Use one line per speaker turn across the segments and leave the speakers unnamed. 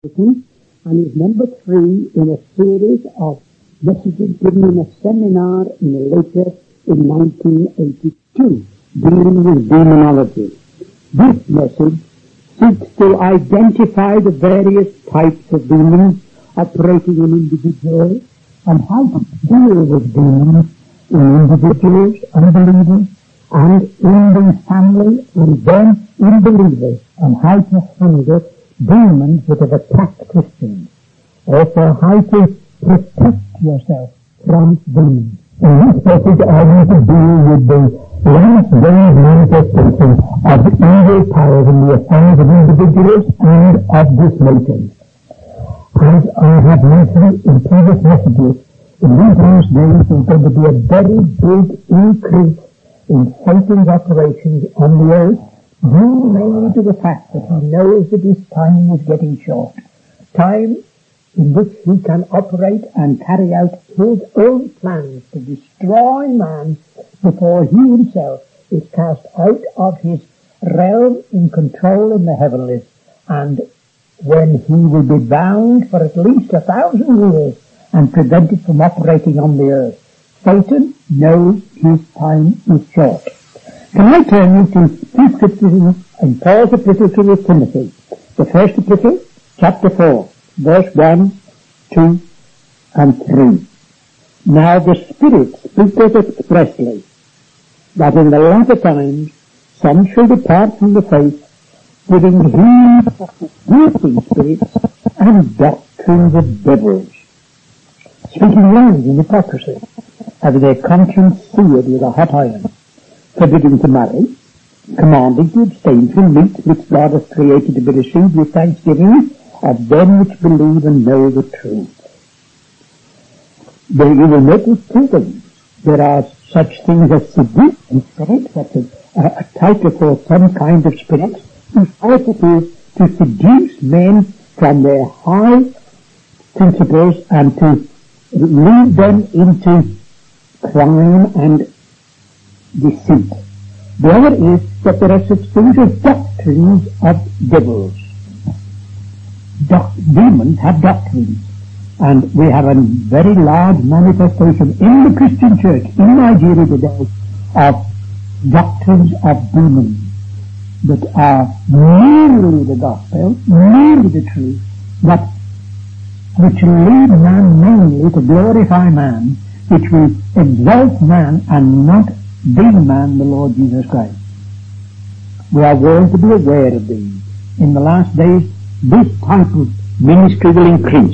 and is number 3 in a series of messages given in a seminar in Malaysia in 1982, dealing with demonology. This message seeks to identify the various types of demons operating in individuals and how to deal with demons in individuals, unbelievers, and in the family, and then in believers, and how to handle demons that have attacked Christians. Also, how to protect yourself from demons. In this message, I want to deal with the last days manifestation of evil powers in the affairs of individuals and of this nation. As I have mentioned in previous messages, in these last days there's going to be a very big increase in Satan's operations on the earth, due mainly to the fact that he knows that his time is getting short. Time in which he can operate and carry out his own plans to destroy man before he himself is cast out of his realm in control in the heavenlies, and when he will be bound for at least 1,000 years and prevented from operating on the earth. Satan knows his time is short. Can I turn you to 2 scriptures in Paul's epistle to Timothy? The first epistle, chapter 4, verse 1, 2, and 3. Now the Spirit speaketh expressly that in the latter times some shall depart from the faith, giving heed to seducing spirits and doctrines of devils, speaking lies in hypocrisy, having their conscience seared with a hot iron, forbidding to marry, commanding to abstain from meat which God hath created to be received with thanksgiving of them which believe and know the truth. There you will notice two things. There are such things as seducing spirits, such as a title for some kind of spirits, whose purpose is to seduce men from their high principles and to lead them into crime and deceit. The other is that there are such things as doctrines of devils. Demons have doctrines, and we have a very large manifestation in the Christian church in Nigeria today of doctrines of demons that are merely the gospel, merely the truth, but which lead man mainly to glorify man, which will exalt man and not the man, the Lord Jesus Christ. We are warned to be aware of these. In the last days, this type of ministry will increase.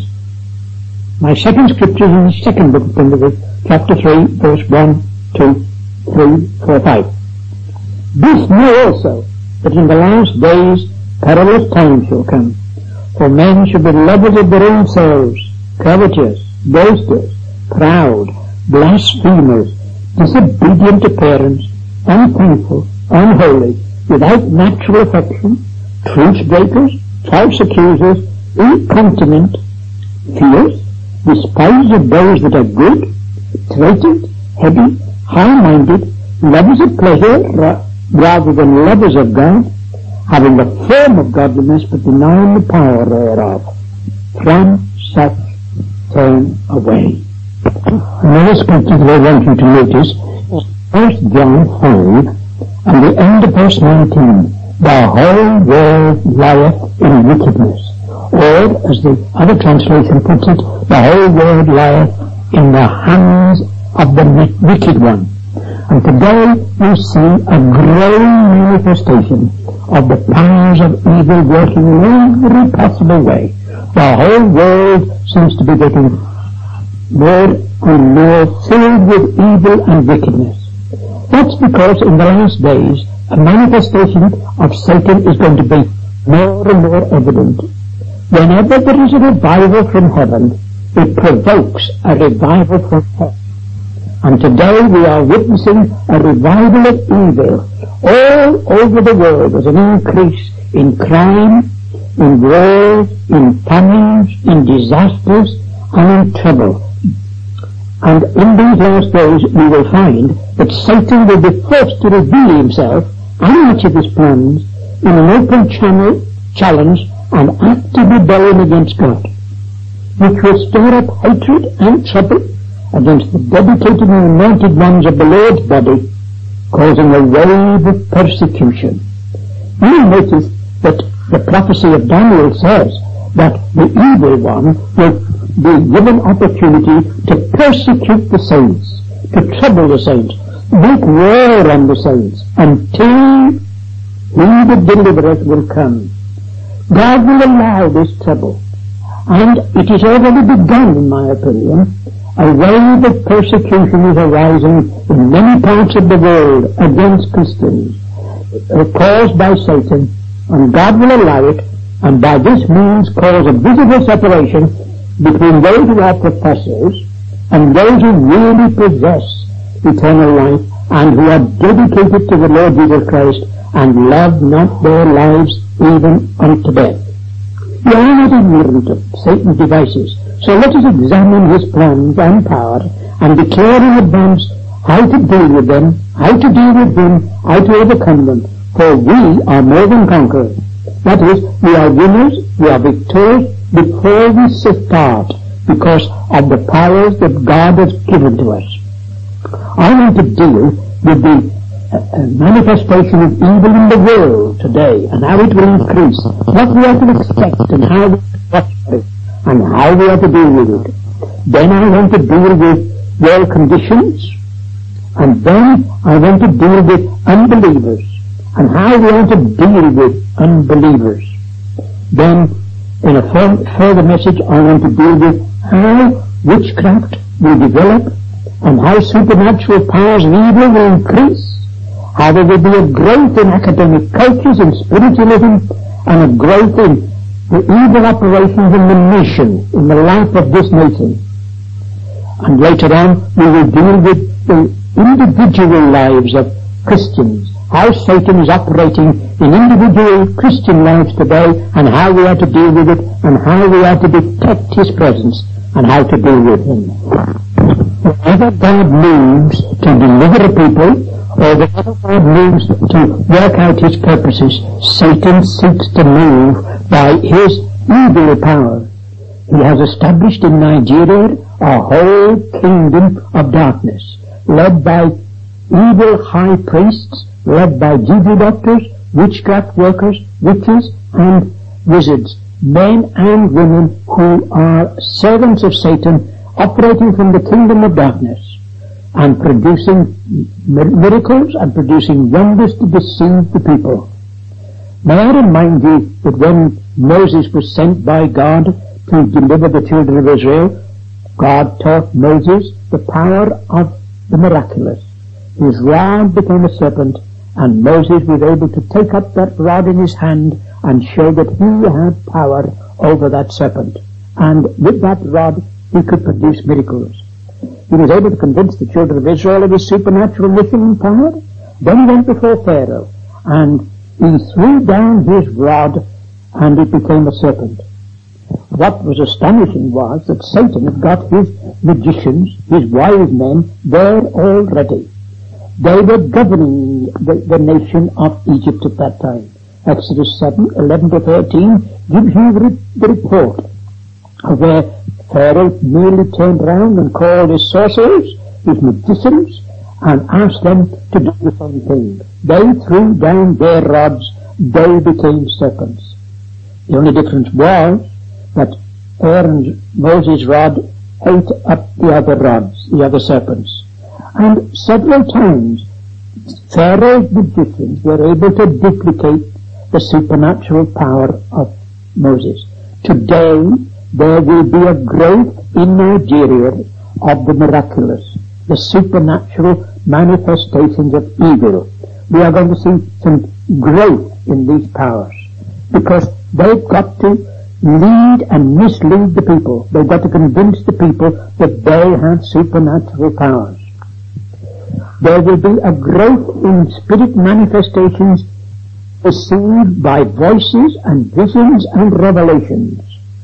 My second scripture is in the second book of Timothy, chapter 3, verse 1, 2, 3, 4, 5. This know also, that in the last days perilous times shall come. For men shall be lovers of their own selves, covetous, boasters, proud, blasphemers, disobedient to parents, unthankful, unholy, without natural affection, truce breakers, false accusers, incontinent, fierce, despisers of those that are good, traitors, heavy, high-minded, lovers of pleasure rather than lovers of God, having the form of godliness but denying the power thereof. From such turn away. Another scripture that I want you to notice is 1 John 5 and the end of verse 19. The whole world lieth in wickedness. Or, as the other translation puts it, the whole world lieth in the hands of the wicked one. And today we see a growing manifestation of the powers of evil working in every possible way. The whole world seems to be getting more and more filled with evil and wickedness. That's because in the last days a manifestation of Satan is going to be more and more evident. Whenever there is a revival from heaven, it provokes a revival from hell. And today we are witnessing a revival of evil all over the world. There's an increase in crime, in wars, in famines, in disasters, and in trouble. And in these last days we will find that Satan will be forced to reveal himself and much of his plans in an open challenge and active rebellion against God, which will stir up hatred and trouble against the dedicated and anointed ones of the Lord's body, causing a wave of persecution. You will notice that the prophecy of Daniel says that the evil one will be given opportunity to persecute the saints, to trouble the saints, make war on the saints, until he the deliverer will come. God will allow this trouble, and it is already begun, in my opinion. A wave of persecution is arising in many parts of the world against Christians, caused by Satan, and God will allow it, and by this means cause a visible separation between those who are professors and those who really possess eternal life and who are dedicated to the Lord Jesus Christ and love not their lives even unto death. We are not ignorant of Satan's devices, so let us examine his plans and power and declare in advance how to deal with them, how to deal with them, how to overcome them, for we are more than conquerors. That is, we are winners, we are victorious before we start because of the powers that God has given to us. I want to deal with the manifestation of evil in the world today and how it will increase, what we are to expect and how we are to watch for it and how we are to deal with it. Then I want to deal with world conditions, and then I want to deal with unbelievers and how we are to deal with unbelievers. Then in a further message I want to deal with how witchcraft will develop and how supernatural powers of evil will increase, how there will be a growth in academic cultures and spiritualism and a growth in the evil operations in the nation, in the life of this nation. And later on we will deal with the individual lives of Christians, how Satan is operating in individual Christian lives today and how we are to deal with it and how we are to detect his presence and how to deal with him. Whenever God moves to deliver a people, or whenever God moves to work out his purposes, Satan seeks to move by his evil power. He has established in Nigeria a whole kingdom of darkness, led by evil high priests, led by juju doctors, witchcraft workers, witches, and wizards, men and women who are servants of Satan, operating from the kingdom of darkness and producing miracles and producing wonders to deceive the people. May I remind you that when Moses was sent by God to deliver the children of Israel, God taught Moses the power of the miraculous. His rod became a serpent, and Moses was able to take up that rod in his hand and show that he had power over that serpent. And with that rod he could produce miracles. He was able to convince the children of Israel of his supernatural mission and power. Then he went before Pharaoh, and he threw down his rod, and it became a serpent. What was astonishing was that Satan had got his magicians, his wise men, there already. They were governing the nation of Egypt at that time. Exodus 7, 11 to 13 gives you the report of where Pharaoh merely turned round and called his sorcerers, his magicians, and asked them to do the same thing. They threw down their rods, they became serpents. The only difference was that Moses' rod ate up the other rods, the other serpents. And several times Pharaoh's magicians were able to duplicate the supernatural power of Moses. Today there will be a growth in Nigeria of the miraculous, the supernatural manifestations of evil. We are going to see some growth in these powers because they've got to lead and mislead the people. They've got to convince the people that they have supernatural powers. There will be a growth in spirit manifestations perceived by voices and visions and revelations.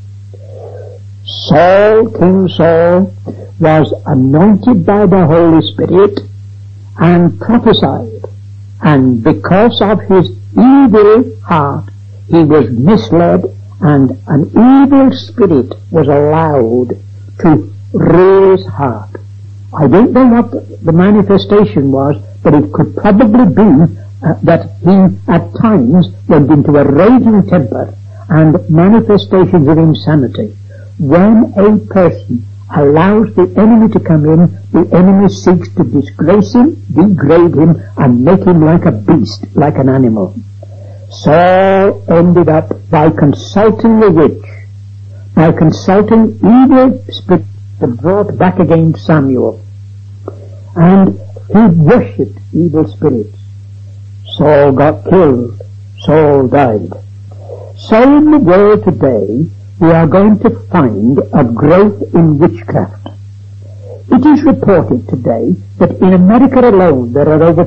King Saul, was anointed by the Holy Spirit and prophesied, and because of his evil heart he was misled and an evil spirit was allowed to rule his heart. I don't know what the manifestation was, but it could probably be that he at times went into a raging temper and manifestations of insanity. When a person allows the enemy to come in, the enemy seeks to disgrace him, degrade him, and make him like a beast, like an animal. Saul ended up by consulting the witch, by consulting evil spirits brought back against Samuel, and he worshipped evil spirits. Saul got killed. Saul died. So in the world today, we are going to find a growth in witchcraft. It is reported today that in America alone there are over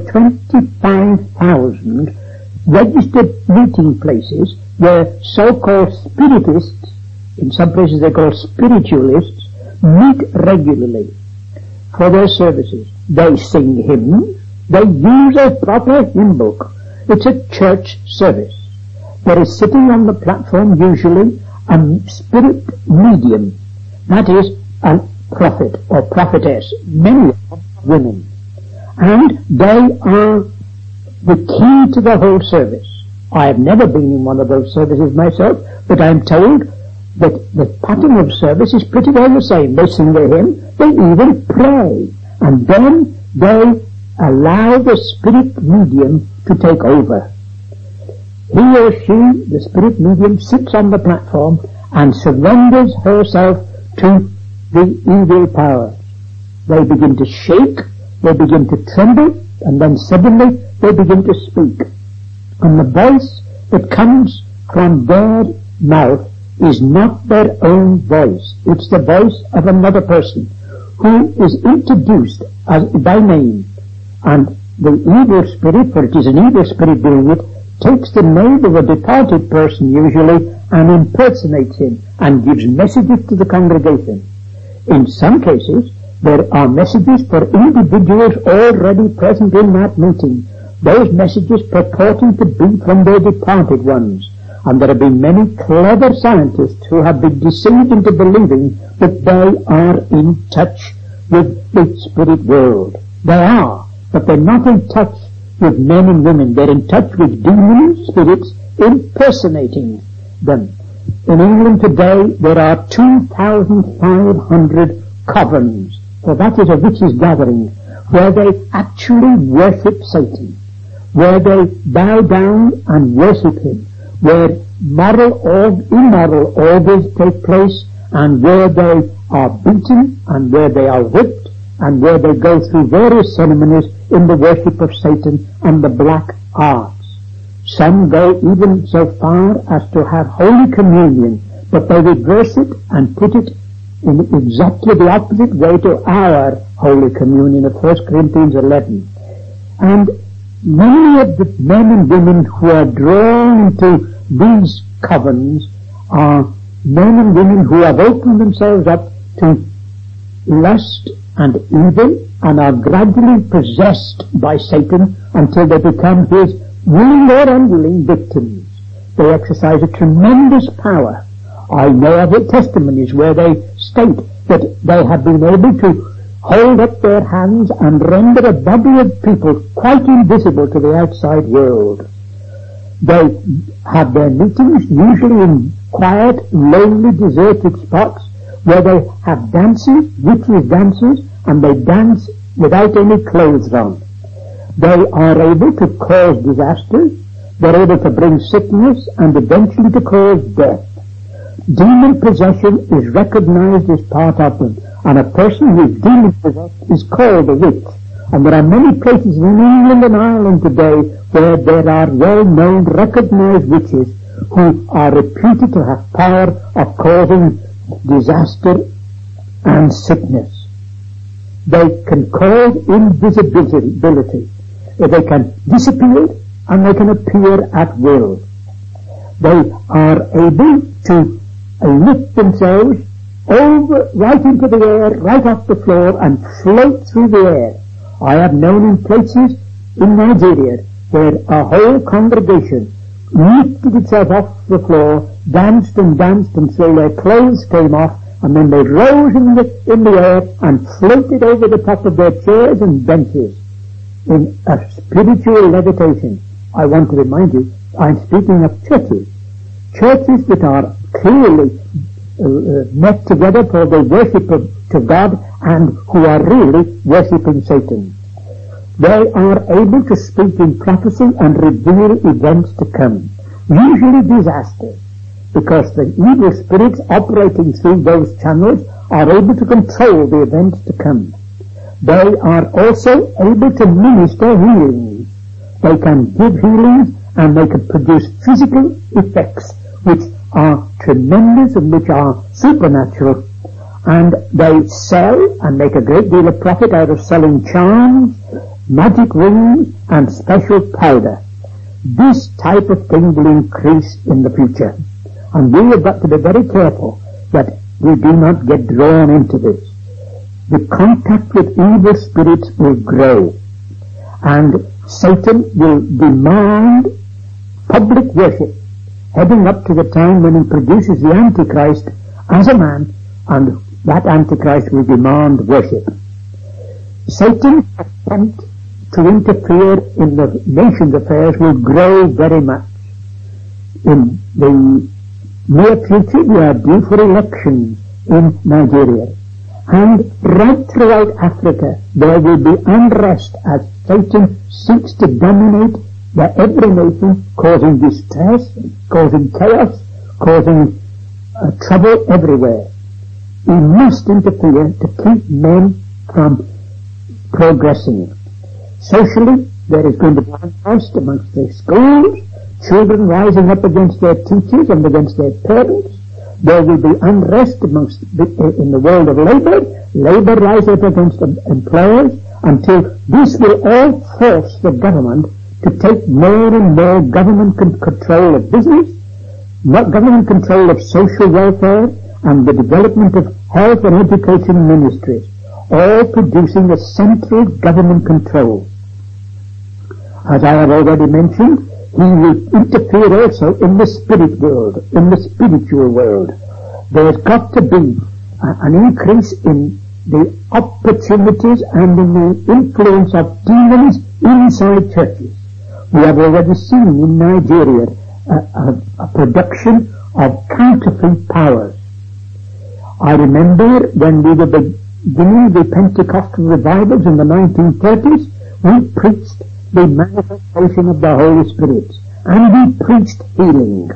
25,000 registered meeting places where so-called spiritists, in some places they're called spiritualists, meet regularly for their services. They sing hymns. They use a proper hymn book. It's a church service. There is sitting on the platform usually a spirit medium, that is, a prophet or prophetess, many women, and they are the key to the whole service. I have never been in one of those services myself, but I am told that the pattern of service is pretty well the same. They sing their hymn, they even pray, and then they allow the spirit medium to take over. He or she, the spirit medium, sits on the platform and surrenders herself to the evil powers. They begin to shake, they begin to tremble, and then suddenly they begin to speak. And the voice that comes from their mouth is not their own voice. It's the voice of another person who is introduced as by name. And the evil spirit, for it is an evil spirit doing it, takes the name of a departed person usually and impersonates him and gives messages to the congregation. In some cases, there are messages for individuals already present in that meeting, those messages purporting to be from their departed ones. And there have been many clever scientists who have been deceived into believing that they are in touch with the spirit world. They are, but they're not in touch with men and women. They're in touch with demon spirits impersonating them. In England today, there are 2,500 coverns, for that is a witches' gathering, where they actually worship Satan, where they bow down and worship him, where moral or immoral orders take place, and where they are beaten, and where they are whipped, and where they go through various ceremonies in the worship of Satan and the black arts. Some go even so far as to have Holy Communion, but they reverse it and put it in exactly the opposite way to our Holy Communion of 1 Corinthians 11. And many of the men and women who are drawn into these covens are men and women who have opened themselves up to lust and evil and are gradually possessed by Satan until they become his willing or unwilling victims. They exercise a tremendous power. I know of testimonies where they state that they have been able to hold up their hands and render a body of people quite invisible to the outside world. They have their meetings usually in quiet, lonely, deserted spots where they have dances, witches' dances, and they dance without any clothes on. They are able to cause disasters, they're able to bring sickness, and eventually to cause death. Demon possession is recognized as part of them, and a person who is demon possessed is called a witch. And there are many places in England and Ireland today where there are well-known, recognized witches who are reputed to have power of causing disaster and sickness. They can cause invisibility. They can disappear and they can appear at will. They are able to lift themselves over, right into the air, right off the floor, and float through the air. I have known in places in Nigeria where a whole congregation lifted itself off the floor, danced until their clothes came off, and then they rose in the air and floated over the top of their chairs and benches in a spiritual levitation. I want to remind you, I'm speaking of churches. Churches that are clearly met together for the worship to God and who are really worshipping Satan. They are able to speak in prophecy and reveal events to come, usually disasters, because the evil spirits operating through those channels are able to control the events to come. They are also able to minister healings. They can give healings and they can produce physical effects which are tremendous and which are supernatural. And they sell and make a great deal of profit out of selling charms, magic rings, and special powder. This type of thing will increase in the future. And we have got to be very careful that we do not get drawn into this. The contact with evil spirits will grow, and Satan will demand public worship, heading up to the time when he produces the Antichrist as a man, and that Antichrist will demand worship. Satan's attempt to interfere in the nation's affairs will grow very much. In the near future, we are due for elections in Nigeria. And right throughout Africa, there will be unrest as Satan seeks to dominate every nation, causing distress, causing chaos, causing trouble everywhere. He must interfere to keep men from progressing. Socially, there is going to be unrest amongst the schools, children rising up against their teachers and against their parents. There will be unrest in the world of labor rise up against employers, until this will all force the government to take more and more government control of business, government control of social welfare, and the development of health and education ministries, all producing a central government control. As I have already mentioned, he will interfere also in the spirit world, in the spiritual world. There's got to be an increase in the opportunities and in the influence of demons inside churches. We have already seen in Nigeria a production of counterfeit powers. I remember when we were beginning the Pentecostal revivals in the 1930s, we preached the manifestation of the Holy Spirit, and we preached healing.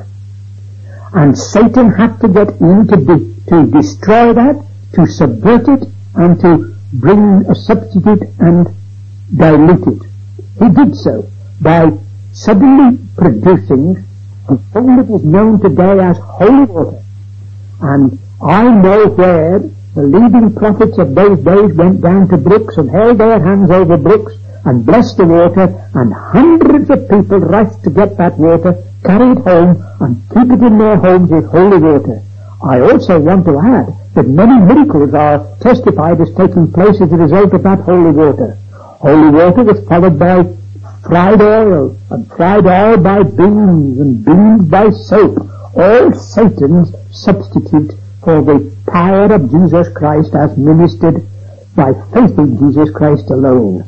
And Satan had to get in to destroy that, to subvert it, and to bring a substitute and dilute it. He did so by suddenly producing something that is known today as holy water. And I know where the leading prophets of those days went down to brooks and held their hands over brooks and blessed the water, and hundreds of people rushed to get that water, carry it home, and keep it in their homes as holy water. I also want to add that many miracles are testified as taking place as a result of that holy water. Holy water was followed by fried oil, and fried oil by beans, and beans by soap, all Satan's substitute for the power of Jesus Christ as ministered by faith in Jesus Christ alone.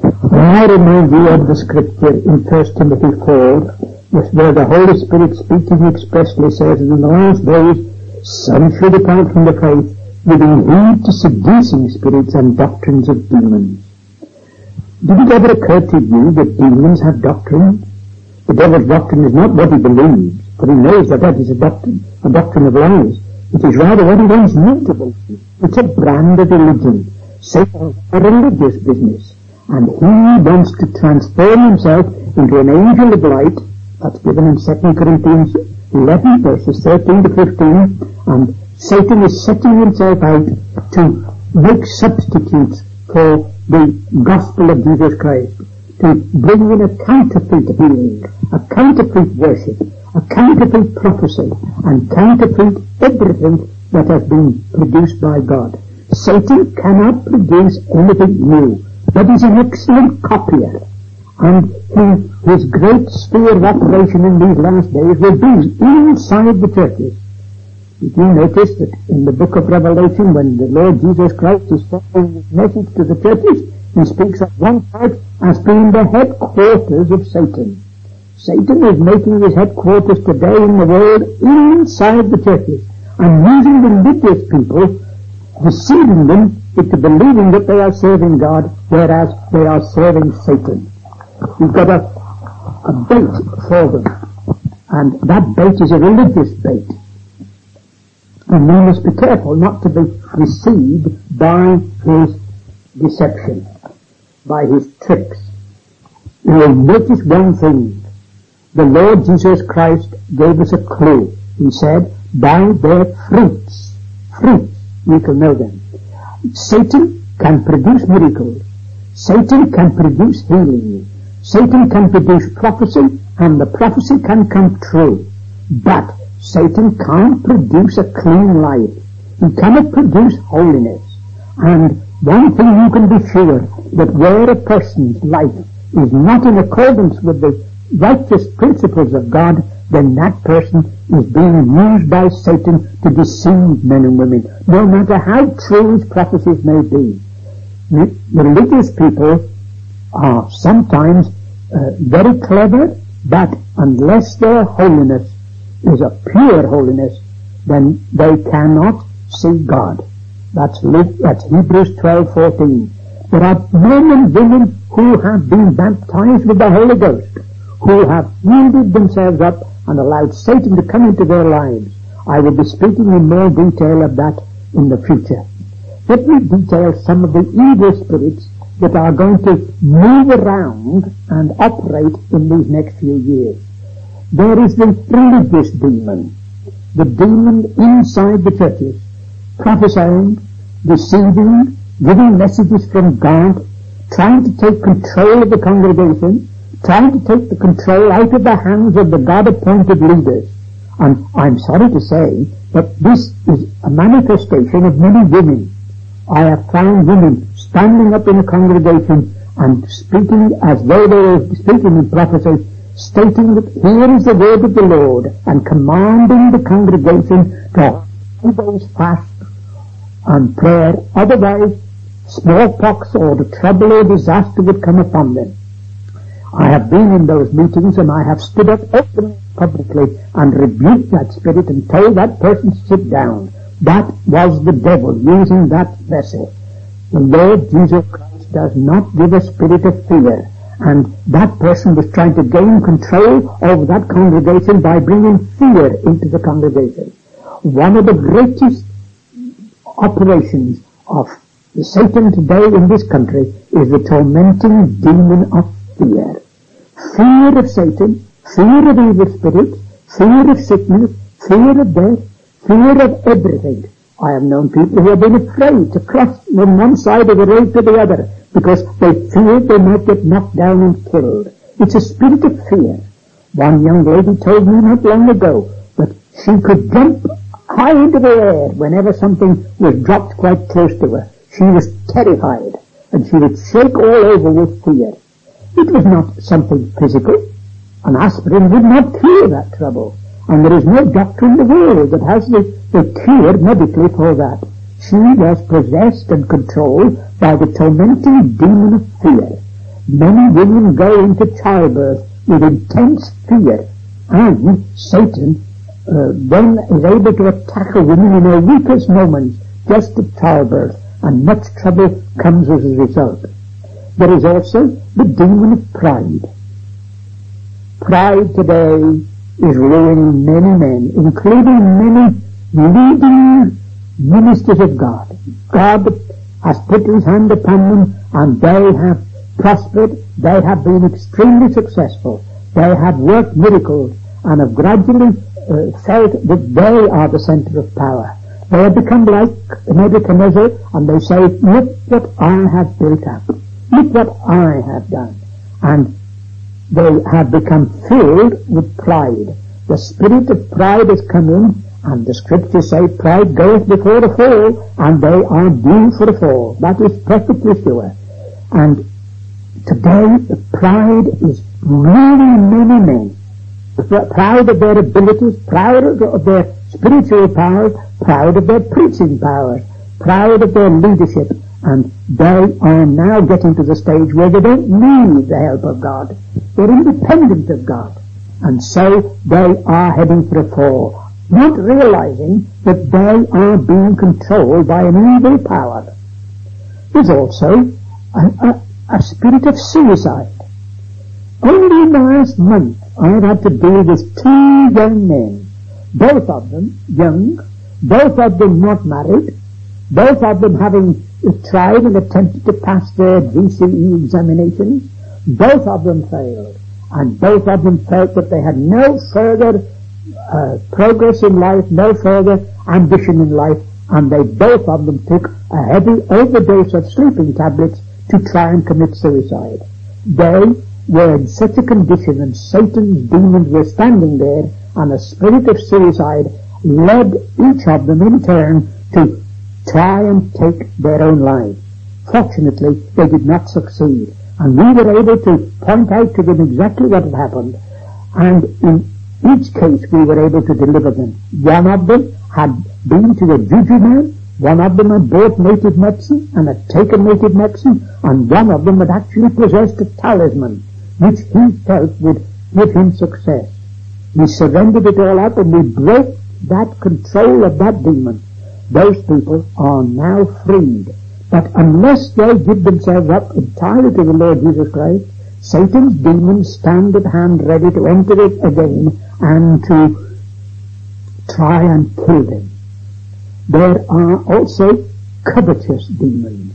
I remind you of the scripture in 1 Timothy 4, where the Holy Spirit speaking expressly says, in the last days some shall depart from the faith, giving heed to seducing spirits and doctrines of demons. Did it ever occur to you that demons have doctrine? The devil's doctrine is not what he believes, for he knows that that is a doctrine of lies. It is rather what he wants not to believe. It's a brand of religion. Satan is a religious business, and he wants to transform himself into an angel of light. That's given in 2 Corinthians 11 verses 13 to 15, and Satan is setting himself out to make substitutes for the gospel of Jesus Christ, to bring in a counterfeit healing, a counterfeit worship, a counterfeit prophecy, and counterfeit everything that has been produced by God. Satan cannot produce anything new, but is an excellent copier, And his great sphere of operation in these last days will be inside the churches. Did you notice that in the book of Revelation, when the Lord Jesus Christ is sending his message to the churches, he speaks of one part as being the headquarters of Satan. Satan is making his headquarters today in the world inside the churches and using the religious people, deceiving them into believing that they are serving God, whereas they are serving Satan. We've got a bait for them, and that bait is a religious bait. And we must be careful not to be deceived by his deception, by his tricks. You will notice one thing. The Lord Jesus Christ gave us a clue. He said, by their fruits, we can know them. Satan can produce miracles. Satan can produce healing. Satan can produce prophecy, and the prophecy can come true. But Satan can't produce a clean life. He cannot produce holiness. And one thing you can be sure, that where a person's life is not in accordance with the righteous principles of God, then that person is being used by Satan to deceive men and women, no matter how true his prophecies may be. Religious people are sometimes very clever, but unless their holiness is a pure holiness, then they cannot see God. That's Hebrews 12:14. There are men and women who have been baptized with the Holy Ghost, who have yielded themselves up and allowed Satan to come into their lives. I will be speaking in more detail of that in the future. Let me detail some of the evil spirits that are going to move around and operate in these next few years. There is the religious demon, the demon inside the churches, prophesying, deceiving, giving messages from God, trying to take control of the congregation, trying to take the control out of the hands of the God-appointed leaders. And I'm sorry to say that this is a manifestation of many women. I have found women standing up in a congregation and speaking as though they were speaking in prophecy, stating that here is the word of the Lord, and commanding the congregation to hold those fast and prayer, otherwise smallpox or the trouble or disaster would come upon them. I have been in those meetings, and I have stood up openly, publicly, and rebuked that spirit and told that person to sit down. That was the devil using that vessel. The Lord Jesus Christ does not give a spirit of fear, and that person was trying to gain control over that congregation by bringing fear into the congregation. One of the greatest operations of Satan today in this country is the tormenting demon of fear. Fear of Satan, fear of evil spirits, fear of sickness, fear of death, fear of everything. I have known people who have been afraid to cross from one side of the road to the other because they feared they might get knocked down and killed. It's a spirit of fear. One young lady told me not long ago that she could jump high into the air whenever something was dropped quite close to her. She was terrified, and she would shake all over with fear. It was not something physical. An aspirin would not cure that trouble. And there is no doctor in the world that has the cure medically for that. She was possessed and controlled by the tormenting demon of fear. Many women go into childbirth with intense fear, and Satan then is able to attack a woman in her weakest moments, just at childbirth, and much trouble comes as a result. There is also the demon of pride. Pride today is ruining many men, including many leading ministers of God. God has put his hand upon them, and they have prospered. They have been extremely successful. They have worked miracles and have gradually felt that they are the center of power. They have become like Nebuchadnezzar, and they say, look what I have built up. Look what I have done. And they have become filled with pride. The spirit of pride has come in, and the scriptures say pride goeth before a fall, and they are due for a fall. That is perfectly sure. And Today, the pride is ruining many men. Proud of their abilities, proud of their spiritual powers, proud of their preaching powers, proud of their leadership, and they are now getting to the stage where they don't need the help of God. They're independent of God. And so they are heading for a fall, not realizing that they are being controlled by an evil power. There's also a spirit of suicide. Only in the last month I've had to deal with 2 young men, both of them young, both of them not married, both of them having tried and attempted to pass their GCE examinations. Both of them failed, and both of them felt that they had no further progress in life, no further ambition in life, and they both of them took a heavy overdose of sleeping tablets to try and commit suicide. They were in such a condition, and Satan's demons were standing there, and a spirit of suicide led each of them in turn to try and take their own lives. Fortunately, they did not succeed, and we were able to point out to them exactly what had happened, and in each case we were able to deliver them. One of them had been to a juju man, one of them had bought native medicine and had taken native medicine, and one of them had actually possessed a talisman which he felt would give him success. We surrendered it all up and we broke that control of that demon. Those people are now freed. But unless they give themselves up entirely to the Lord Jesus Christ, Satan's demons stand at hand ready to enter it again and to try and kill them. There are also covetous demons.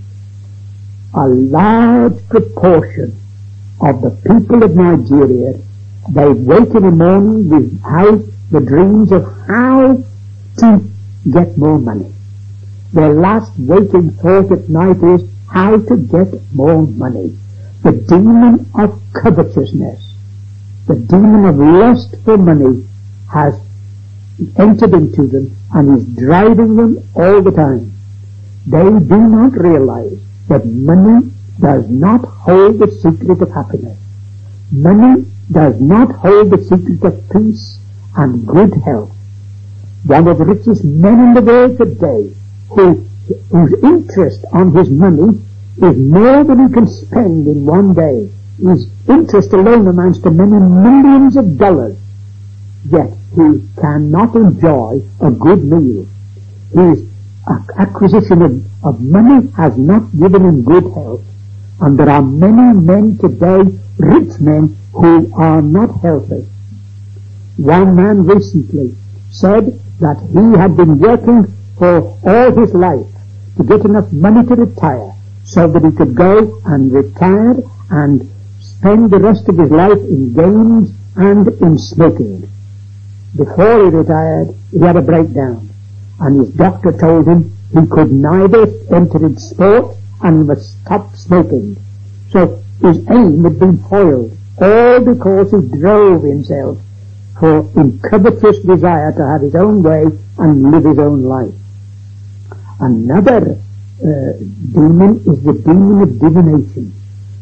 A large proportion of the people of Nigeria, they wake in the morning without the dreams of how to get more money. Their last waking thought at night is how to get more money. The demon of covetousness, the demon of lust for money has entered into them and is driving them all the time. They do not realize that money does not hold the secret of happiness. Money does not hold the secret of peace and good health. One of the richest men in the world today, whose interest on his money is more than he can spend in one day. His interest alone amounts to many millions of dollars. Yet he cannot enjoy a good meal. His acquisition of money has not given him good health. And there are many men today, rich men, who are not healthy. One man recently said that he had been working for all his life to get enough money to retire so that he could go and retire and spend the rest of his life in games and in smoking. Before he retired, he had a breakdown, and his doctor told him he could neither enter in sport and must stop smoking. So his aim had been foiled, all because he drove himself in covetous desire to have his own way and live his own life. Another demon is the demon of divination.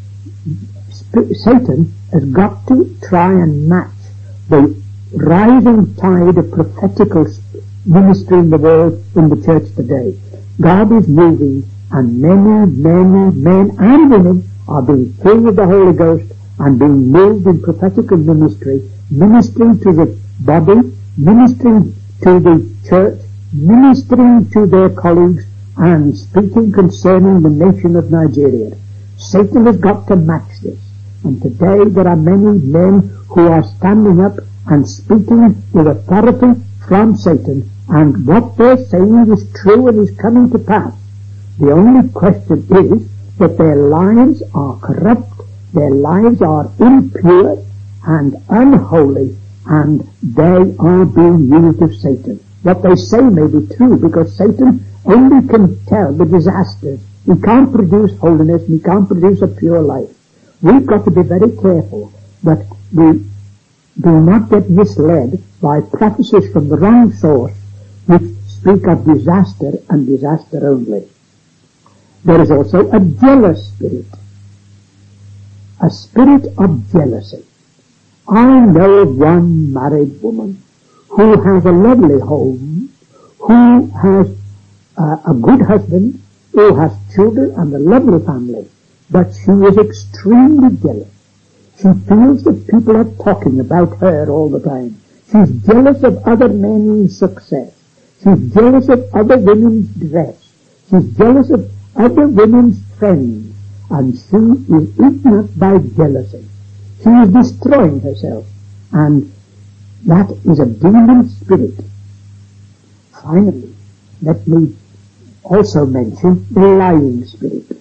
Satan has got to try and match the rising tide of prophetical ministry in the world, in the church today. God is moving, and many men and women are being filled with the Holy Ghost and being moved in prophetical ministry, ministering to the body, ministering to the church, ministering to their colleagues, and speaking concerning the nation of Nigeria. Satan has got to match this. And today there are many men who are standing up and speaking with authority from Satan, and what they're saying is true and is coming to pass. The only question is that their lives are corrupt, their lives are impure and unholy, and they are being used of Satan. What they say may be true, because Satan only can tell the disasters. He can't produce holiness, he can't produce a pure life. We've got to be very careful that we do not get misled by prophecies from the wrong source which speak of disaster and disaster only. There is also a jealous spirit. a spirit of jealousy. I know of one married woman who has a lovely home, who has a good husband, who has children and a lovely family, but she is extremely jealous. She feels that people are talking about her all the time. She's jealous of other men's success. She's jealous of other women's dress. She's jealous of other women's friends. And she is eaten up by jealousy. She is destroying herself. And that is a demon spirit. Finally, let me also mention the lying spirit.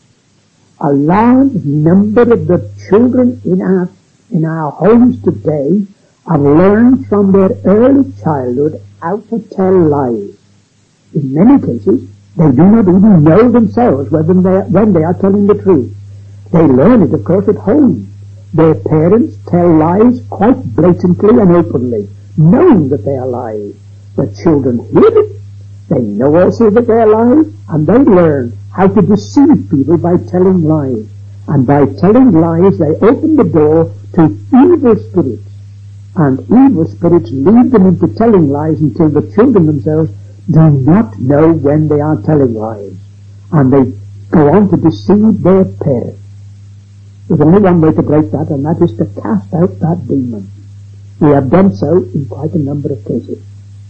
A large number of the children in our homes today have learned from their early childhood how to tell lies. In many cases, they do not even know themselves when they are telling the truth. They learn it, of course, at home. Their parents tell lies quite blatantly and openly, knowing that they are lies. The children hear it. They know also that they are lies, and they learn how to deceive people by telling lies. And by telling lies, they open the door to evil spirits. And evil spirits lead them into telling lies until the children themselves do not know when they are telling lies. And they go on to deceive their parents. There's only one way to break that, and that is to cast out that demon. We have done so in quite a number of cases.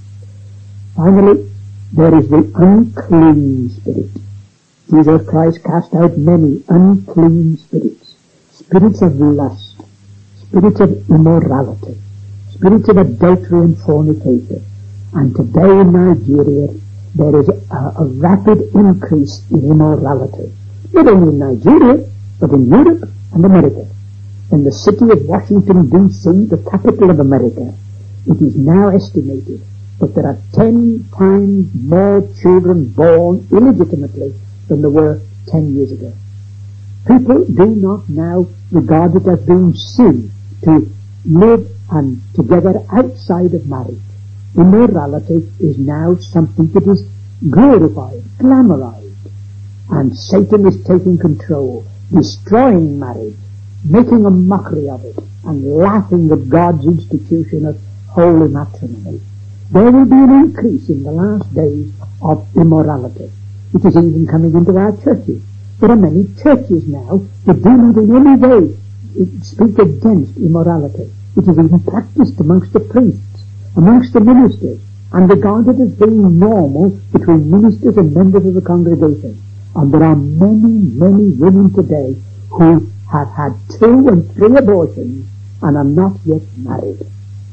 Finally, there is the unclean spirit. Jesus Christ cast out many unclean spirits. Spirits of lust, spirits of immorality, spirits of adultery and fornication. And today in Nigeria, there is a rapid increase in immorality. Not only in Nigeria, but in Europe and America. In the city of Washington, D.C., the capital of America, it is now estimated that there are 10 times more children born illegitimately than there were 10 years ago. People do not now regard it as being sin to live and together outside of marriage. Immorality is now something that is glorified, glamorized, and Satan is taking control, destroying marriage, making a mockery of it, and laughing at God's institution of holy matrimony. There will be an increase in the last days of immorality. It is even coming into our churches. There are many churches now that do not in any way speak against immorality. It is even practiced amongst the priests, amongst the ministers, and regarded as being normal between ministers and members of the congregation. And there are many, many women today who have had 2 and 3 abortions and are not yet married.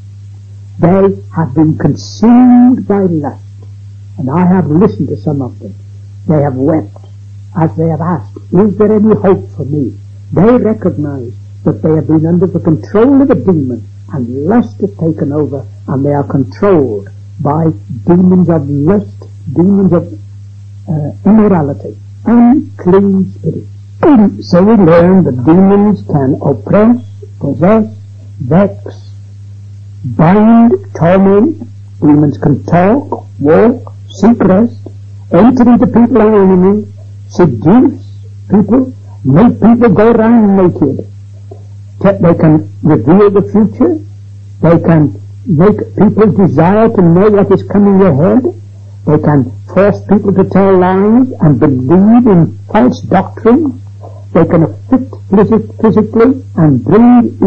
They have been consumed by lust, and I have listened to some of them. They have wept as they have asked, is there any hope for me? They recognize that they have been under the control of a demon, and lust has taken over, and they are controlled by demons of lust, demons of immorality, unclean spirits. So we learn that demons can oppress, possess, vex, bind, torment. Demons can talk, walk, seek rest, enter into people and enemies, seduce people, make people go around naked. They can reveal the future. They can make people desire to know what is coming ahead. They can force people to tell lies and believe in false doctrines. They can afflict physically and bring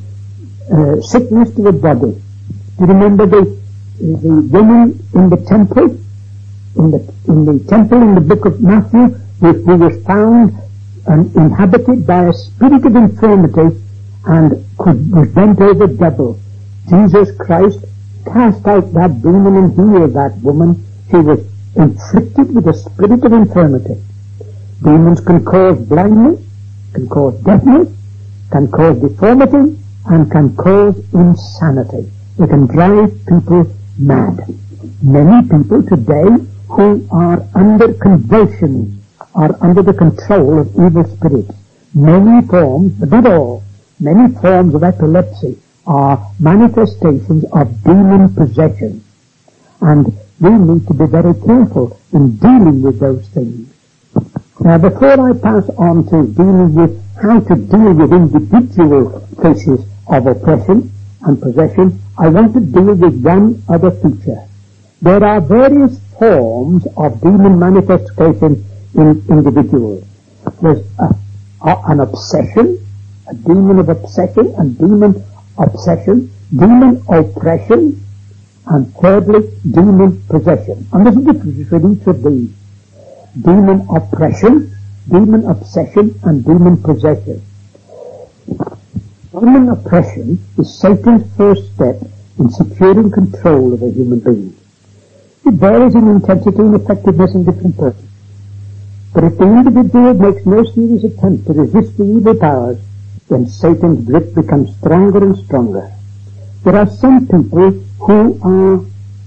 in sickness to the body. Do you remember the woman in the temple? In the temple in the book of Matthew, who was found inhabited by a spirit of infirmity and was bent over double. Jesus Christ cast out that demon and healed that woman. She was inflicted with a spirit of infirmity. Demons can cause blindness, can cause deafness, can cause deformity, and can cause insanity. They can drive people mad. Many people today who are under convulsions are under the control of evil spirits. Many forms, but not all, many forms of epilepsy are manifestations of demon possession. And we need to be very careful in dealing with those things. Now, before I pass on to dealing with how to deal with individual cases of oppression and possession, I want to deal with one other feature. There are various forms of demon manifestation in individuals. There's an obsession, a demon of obsession, and demon obsession, demon oppression, and thirdly, demon possession. And there's a difference between each of these. Demon oppression, demon obsession, and demon possession. Demon oppression is Satan's first step in securing control of a human being. It varies in intensity and effectiveness in different persons. But if the individual makes no serious attempt to resist the evil powers, then Satan's grip becomes stronger and stronger. There are some people who are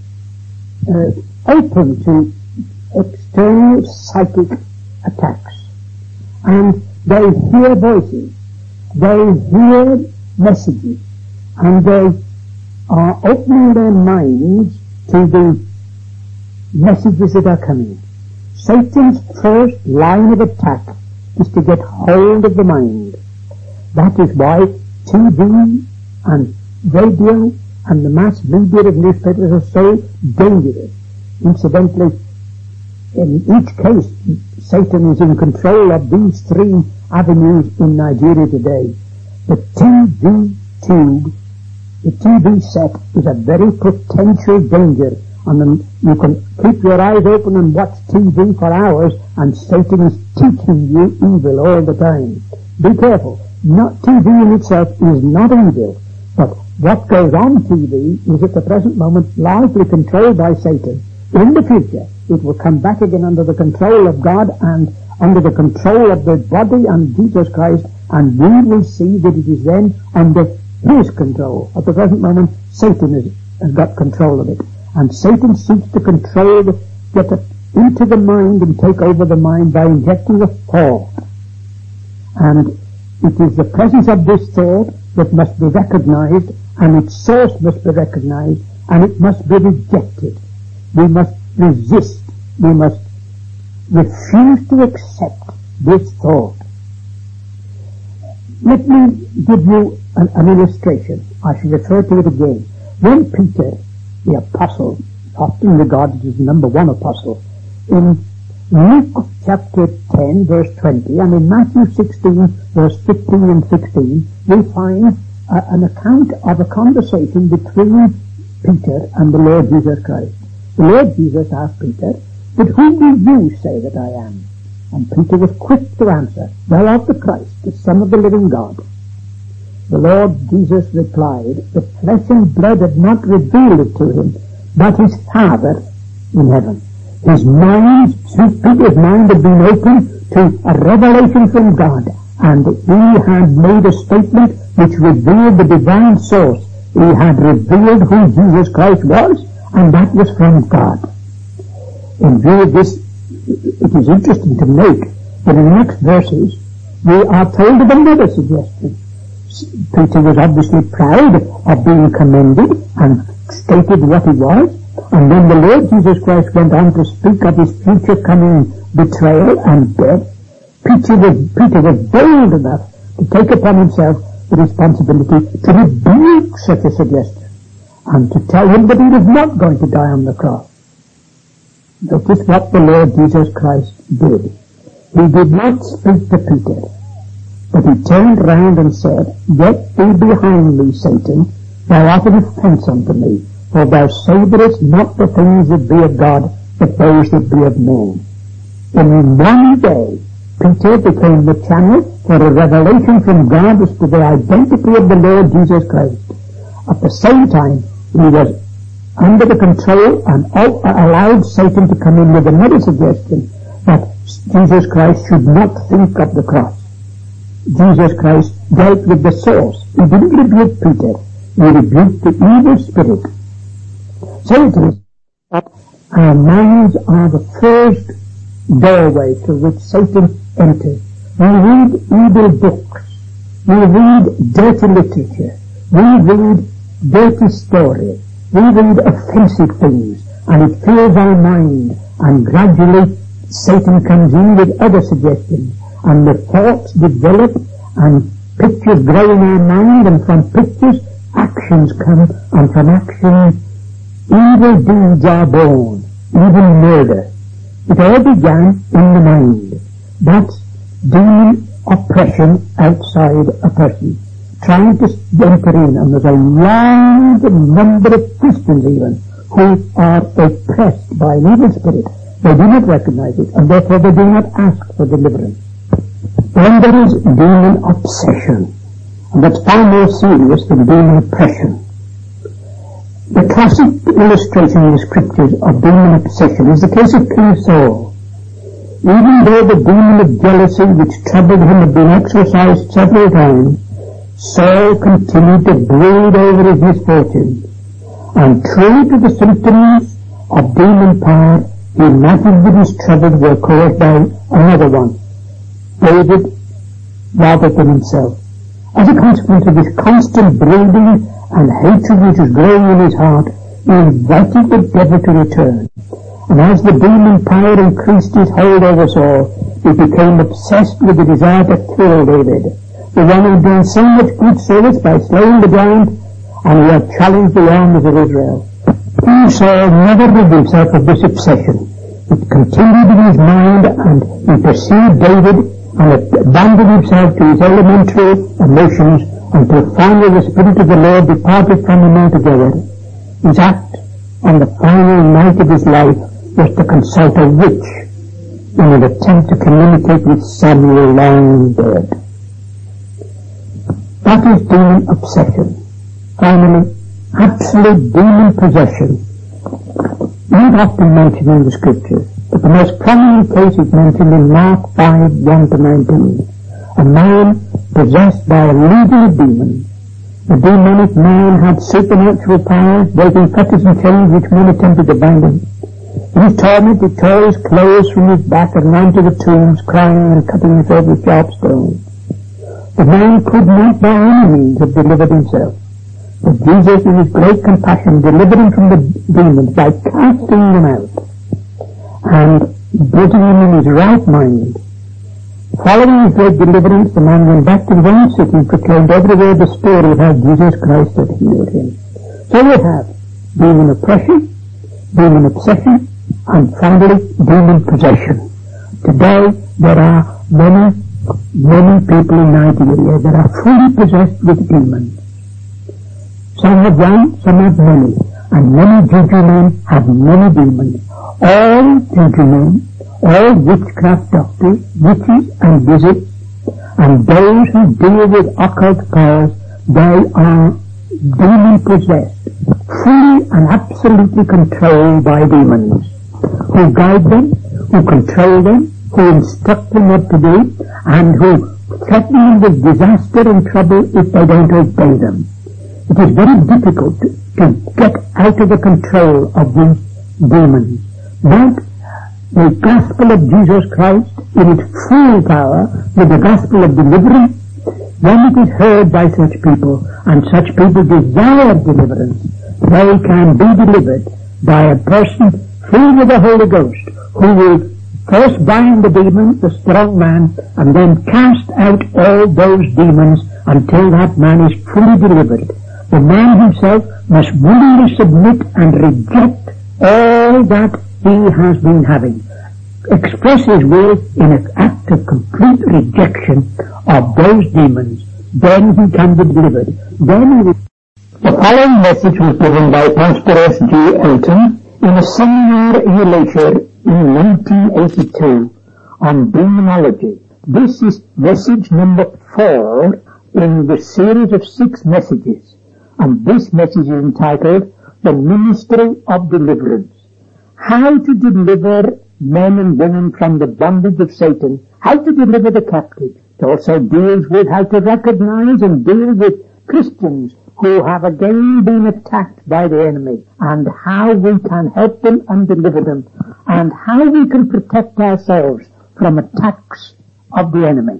open to external psychic attacks, and they hear voices, they hear messages, and they are opening their minds to the messages that are coming. Satan's first line of attack is to get hold of the mind. That is why TV and radio and the mass media of newspapers are so dangerous. Incidentally, in each case, Satan is in control of these three avenues in Nigeria today. The TV tube, the TV set, is a very potential danger. And you can keep your eyes open and watch TV for hours, and Satan is teaching you evil all the time. Be careful. TV in itself is not evil, but what goes on TV is at the present moment largely controlled by Satan. In the future, it will come back again under the control of God and under the control of the body and Jesus Christ, and we will see that it is then under his control. At the present moment, Satan has got control of it. And Satan seeks to get into the mind and take over the mind by injecting a thought. And it is the presence of this thought that must be recognized, and its source must be recognized, and it must be rejected. We must resist. We must refuse to accept this thought. Let me give you an illustration. I shall refer to it again. When Peter, the apostle, often regarded as number one apostle, in Luke chapter 10 verse 20 and in Matthew 16 verse 15 and 16, we find an account of a conversation between Peter and the Lord Jesus Christ. The Lord Jesus asked Peter, "But who do you say that I am?" And Peter was quick to answer, "Thou art the Christ, the Son of the living God." The Lord Jesus replied, "The flesh and blood had not revealed it to him, but his Father in heaven." His mind, Peter's mind had been open to a revelation from God, and he had made a statement which revealed the divine source. He had revealed who Jesus Christ was, and that was from God. In view of this, it is interesting to note that in the next verses we are told of another suggestion. Peter was obviously proud of being commended and stated what he was, and when the Lord Jesus Christ went on to speak of his future coming betrayal and death, Peter was bold enough to take upon himself the responsibility to rebuke such a suggestion and to tell him that he was not going to die on the cross. Notice what the Lord Jesus Christ did. He did not speak to Peter, but he turned round and said, "Get thee behind me, Satan, thou art an offence unto me, for thou savourest not the things that be of God, but those that be of men." In one day, Peter became the channel for a revelation from God as to the identity of the Lord Jesus Christ. At the same time, he was under the control and allowed Satan to come in with another suggestion that Jesus Christ should not think of the cross. Jesus Christ dealt with the source. He didn't rebuke Peter. He rebuked the evil spirit. So it is that our minds are the first doorway through which Satan enters. We read evil books. We read dirty literature. We read dirty stories. We read offensive things, and it fills our mind, and gradually Satan comes in with other suggestions, and the thoughts develop, and pictures grow in our mind, and from pictures actions come, and from actions evil deeds are born, even murder. It all began in the mind. That's demon oppression outside a person, trying to enter in, and there's a large number of Christians even who are oppressed by an evil spirit. They do not recognize it, and therefore they do not ask for deliverance. Then there is demon obsession, and that's far more serious than demon oppression. The classic illustration in the scriptures of demon obsession is the case of King Saul. Even though the demon of jealousy which troubled him had been exorcised several times, Saul continued to brood over his misfortunes, and true to the symptoms of demon power, he imagined that his troubles were caused by another one, David, rather than himself. As a consequence of this constant brooding and hatred which was growing in his heart, he invited the devil to return. And as the demon power increased his hold over Saul, he became obsessed with the desire to kill David, the one who had done so much good service by slaying the giant, and who had challenged the armies of Israel. King Saul never rid himself of this obsession. It continued in his mind, and he pursued David and abandoned himself to his elementary emotions until finally the Spirit of the Lord departed from him altogether. His act on the final night of his life was to consult a witch in an attempt to communicate with Samuel long dead. That is demon obsession. Finally, absolute demon possession. Not often mentioned in the scriptures, but the most prominent case is mentioned in Mark 5, 1-19. A man possessed by a legion of demons. The demonic man had supernatural powers, breaking fetters and chains which men attempted to bind him. In his torment, he tore his clothes from his back and ran to the tombs, crying and cutting himself with sharp stones. The man could not by any means have delivered himself. But Jesus, in his great compassion, delivered him from the demons by casting them out and putting him in his right mind. Following his great deliverance, the man went back to his own city and proclaimed everywhere the story of how Jesus Christ had healed him. So we have demon oppression, demon obsession, and finally demon possession. Today there are many people in Nigeria that are fully possessed with demons. Some have one, some have many, and many juju men have many demons. All juju men, all witchcraft doctors, witches and wizards, and those who deal with occult powers, they are demon possessed, fully and absolutely controlled by demons, who guide them, who control them, who instruct them what to do, and who threaten them with disaster and trouble if they don't obey them. It is very difficult to get out of the control of these demons. But the gospel of Jesus Christ, in its full power, with the gospel of deliverance, when it is heard by such people, and such people desire deliverance, they can be delivered by a person filled with the Holy Ghost, who will first bind the demons, the strong man, and then cast out all those demons until that man is fully delivered. The man himself must willingly submit and reject all that he has been having. Express his will in an act of complete rejection of those demons. Then he can be delivered. The following message was given by Pastor S.G. Elton in a seminar in Elisha in 1982 on demonology. This is message number 4 in the series of 6 messages. And this message is entitled, The Ministry of Deliverance. How to deliver men and women from the bondage of Satan, how to deliver the captive. It also deals with how to recognize and deal with Christians who have again been attacked by the enemy, and how we can help them and deliver them, and how we can protect ourselves from attacks of the enemy.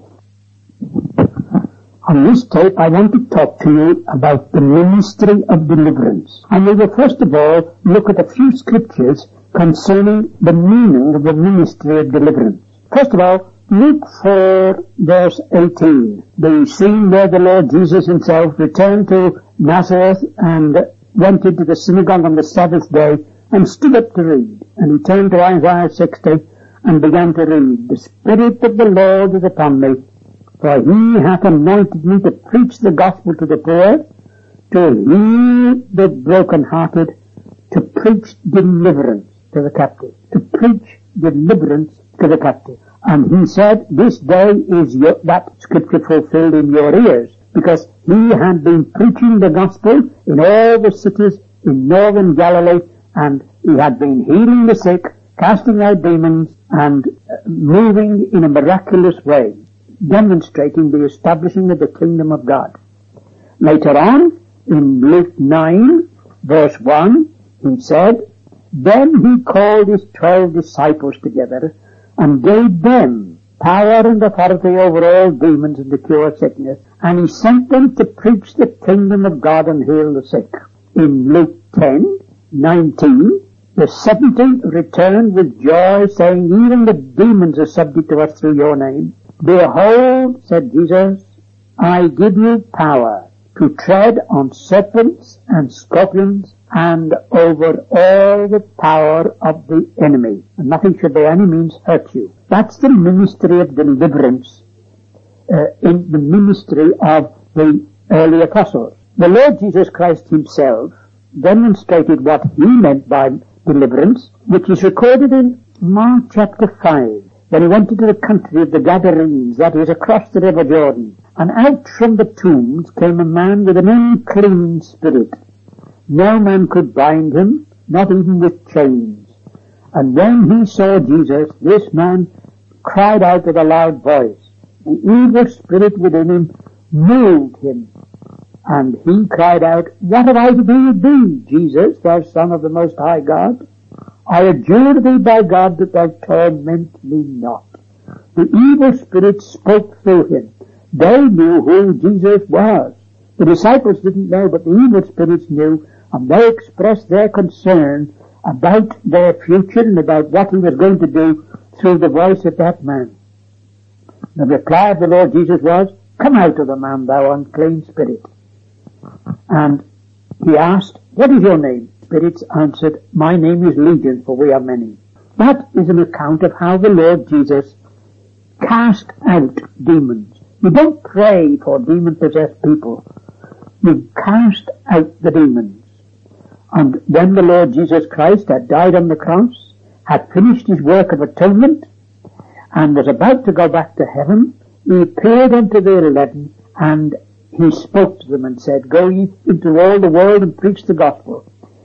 On this tape, I want to talk to you about the ministry of deliverance. And we will first of all look at a few scriptures concerning the meaning of the ministry of deliverance. First of all, Luke 4, verse 18, the scene where the Lord Jesus himself returned to Nazareth and went into the synagogue on the Sabbath day and stood up to read. And he turned to Isaiah 60 and began to read, "The Spirit of the Lord is upon me, for he hath anointed me to preach the gospel to the poor, to heal the brokenhearted, to preach deliverance to the captive." To preach deliverance to the captive. And he said, this day is that scripture fulfilled in your ears, because he had been preaching the gospel in all the cities in northern Galilee, and he had been healing the sick, casting out demons, and moving in a miraculous way, demonstrating the establishing of the kingdom of God. Later on, in Luke 9, verse 1, he said, "Then he called his 12 disciples together, and gave them power and authority over all demons and to cure sickness. And he sent them to preach the kingdom of God and heal the sick." In Luke 10:19, the 70 returned with joy, saying, "Even the demons are subject to us through your name." "Behold," said Jesus, "I give you power to tread on serpents and scorpions and over all the power of the enemy, and nothing should by any means hurt you." That's the ministry of deliverance in the ministry of the early apostles. The Lord Jesus Christ himself demonstrated what he meant by deliverance, which is recorded in Mark chapter 5, when he went into the country of the Gadarenes, that is, across the river Jordan. And out from the tombs came a man with an unclean spirit. No man could bind him, not even with chains. And when he saw Jesus, this man cried out with a loud voice. The evil spirit within him moved him, and he cried out, "What have I to do with thee, Jesus, thou Son of the Most High God? I adjure thee by God that thou torment me not." The evil spirit spoke through him. They knew who Jesus was. The disciples didn't know, but the evil spirits knew, and they expressed their concern about their future and about what he was going to do through the voice of that man. The reply of the Lord Jesus was, "Come out of the man, thou unclean spirit." And he asked, "What is your name?" Spirits answered, "My name is Legion, for we are many." That is an account of how the Lord Jesus cast out demons. You don't pray for demon-possessed people. You cast out the demons. And when the Lord Jesus Christ had died on the cross, had finished his work of atonement, and was about to go back to heaven, he appeared unto the 11, and he spoke to them and said, "Go ye into all the world and preach the gospel.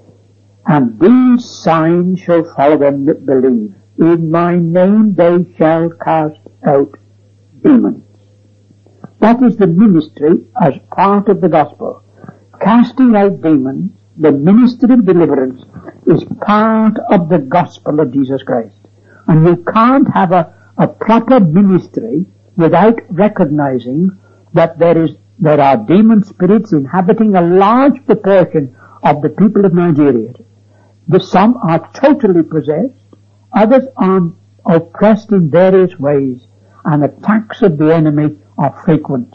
And these signs shall follow them that believe. In my name they shall cast out demons." That is the ministry as part of the gospel. Casting out demons, the ministry of deliverance, is part of the gospel of Jesus Christ. And you can't have a proper ministry without recognizing that there are demon spirits inhabiting a large proportion of the people of Nigeria. Some are totally possessed, others are oppressed in various ways, and attacks of the enemy are frequent.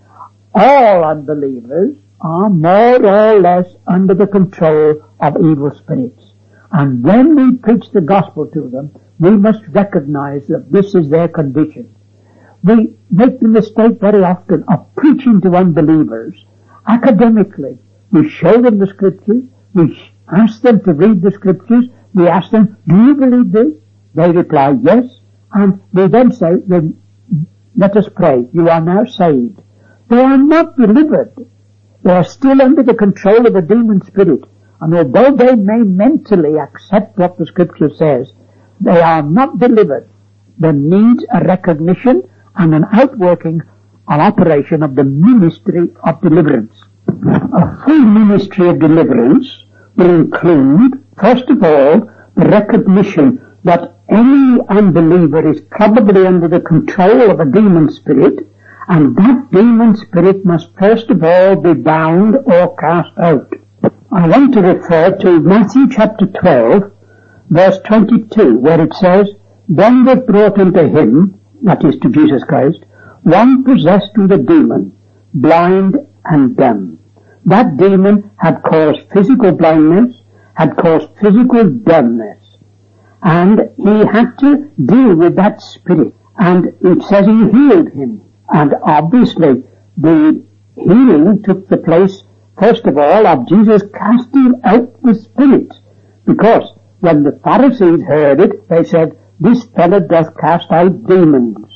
All unbelievers are more or less under the control of evil spirits. And when we preach the gospel to them, we must recognize that this is their condition. We make the mistake very often of preaching to unbelievers academically. We show them the scriptures, we ask them to read the scriptures, we ask them, "Do you believe this?" They reply, "Yes," and we then say, "Then let us pray. You are now saved." They are not delivered. They are still under the control of a demon spirit. And although they may mentally accept what the scripture says, they are not delivered. There needs a recognition and an outworking, an operation of the ministry of deliverance. A full ministry of deliverance will include, first of all, the recognition that any unbeliever is probably under the control of a demon spirit, and that demon spirit must first of all be bound or cast out. I want to refer to Matthew chapter 12, verse 22, where it says, "Then was brought unto him that is to Jesus Christ, one possessed with a demon, blind and dumb. That demon had caused physical blindness, had caused physical dumbness. And he had to deal with that spirit. And it says he healed him. And obviously the healing took the place, first of all, of Jesus casting out the spirit. Because when the Pharisees heard it, they said, "This fellow doth cast out demons."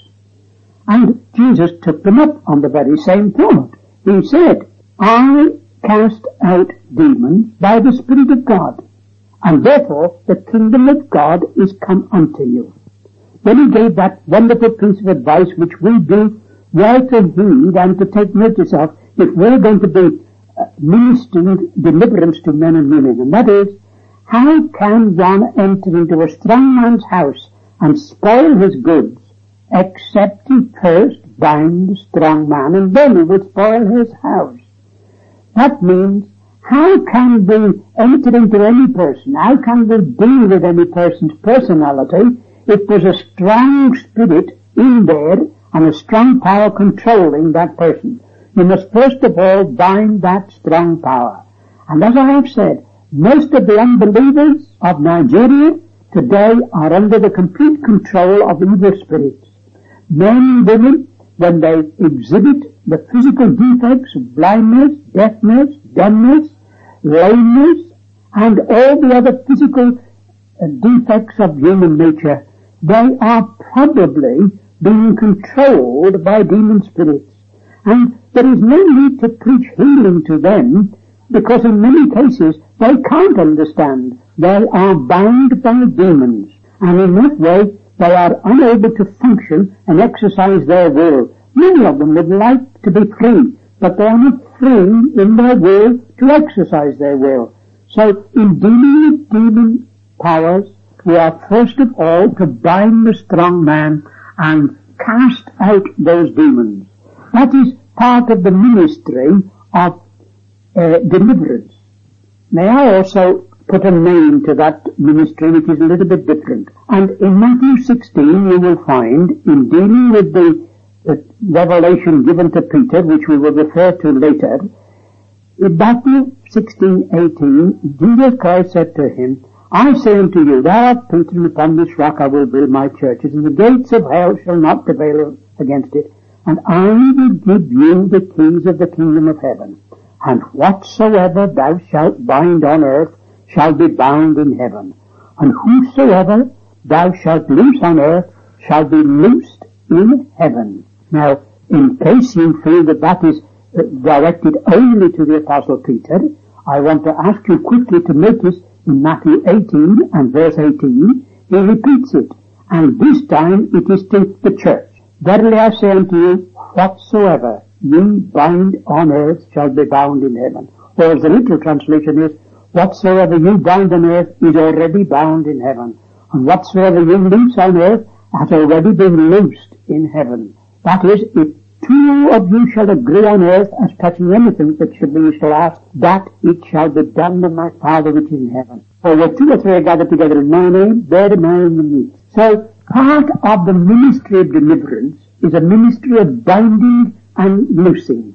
And Jesus took them up on the very same thought. He said, "I cast out demons by the Spirit of God, and therefore the kingdom of God is come unto you." Then he gave that wonderful piece of advice which we do well to heed and to take notice of if we're going to be ministering deliverance to men and women, and that is, how can one enter into a strong man's house and spoil his goods except he first bind the strong man, and then he will spoil his house? That means, how can we enter into any person, how can we deal with any person's personality if there's a strong spirit in there and a strong power controlling that person? You must first of all bind that strong power. And as I have said, most of the unbelievers of Nigeria today are under the complete control of evil spirits. Men and women, when they exhibit the physical defects of blindness, deafness, dumbness, lameness, and all the other physical defects of human nature, they are probably being controlled by demon spirits. And there is no need to preach healing to them, because in many cases they can't understand. They are bound by demons, and in that way they are unable to function and exercise their will. Many of them would like to be free, but they are not free in their will to exercise their will. So in dealing with demon powers, we are first of all to bind the strong man and cast out those demons. That is part of the ministry of deliverance. May I also put a name to that ministry which is a little bit different. And in Matthew 16 you will find, in dealing with the revelation given to Peter, which we will refer to later, in Matthew 16:18, Jesus Christ said to him, "I say unto you, thou art Peter, and upon this rock I will build my churches, and the gates of hell shall not prevail against it. And I will give you the keys of the kingdom of heaven. And whatsoever thou shalt bind on earth shall be bound in heaven. And whosoever thou shalt loose on earth shall be loosed in heaven." Now, in case you feel that that is directed only to the Apostle Peter, I want to ask you quickly to notice in Matthew 18 and verse 18, he repeats it. And this time it is to the church. "Verily I say unto you, whatsoever ye bind on earth shall be bound in heaven." Or as the literal translation is, "Whatsoever you bind on earth is already bound in heaven. And whatsoever you loose on earth has already been loosed in heaven." That is, if two of you shall agree on earth as touching anything that should be shall ask, that it shall be done of my Father which is in heaven. For where two or three are gathered together in my name, there am I in the midst. So, part of the ministry of deliverance is a ministry of binding and loosing.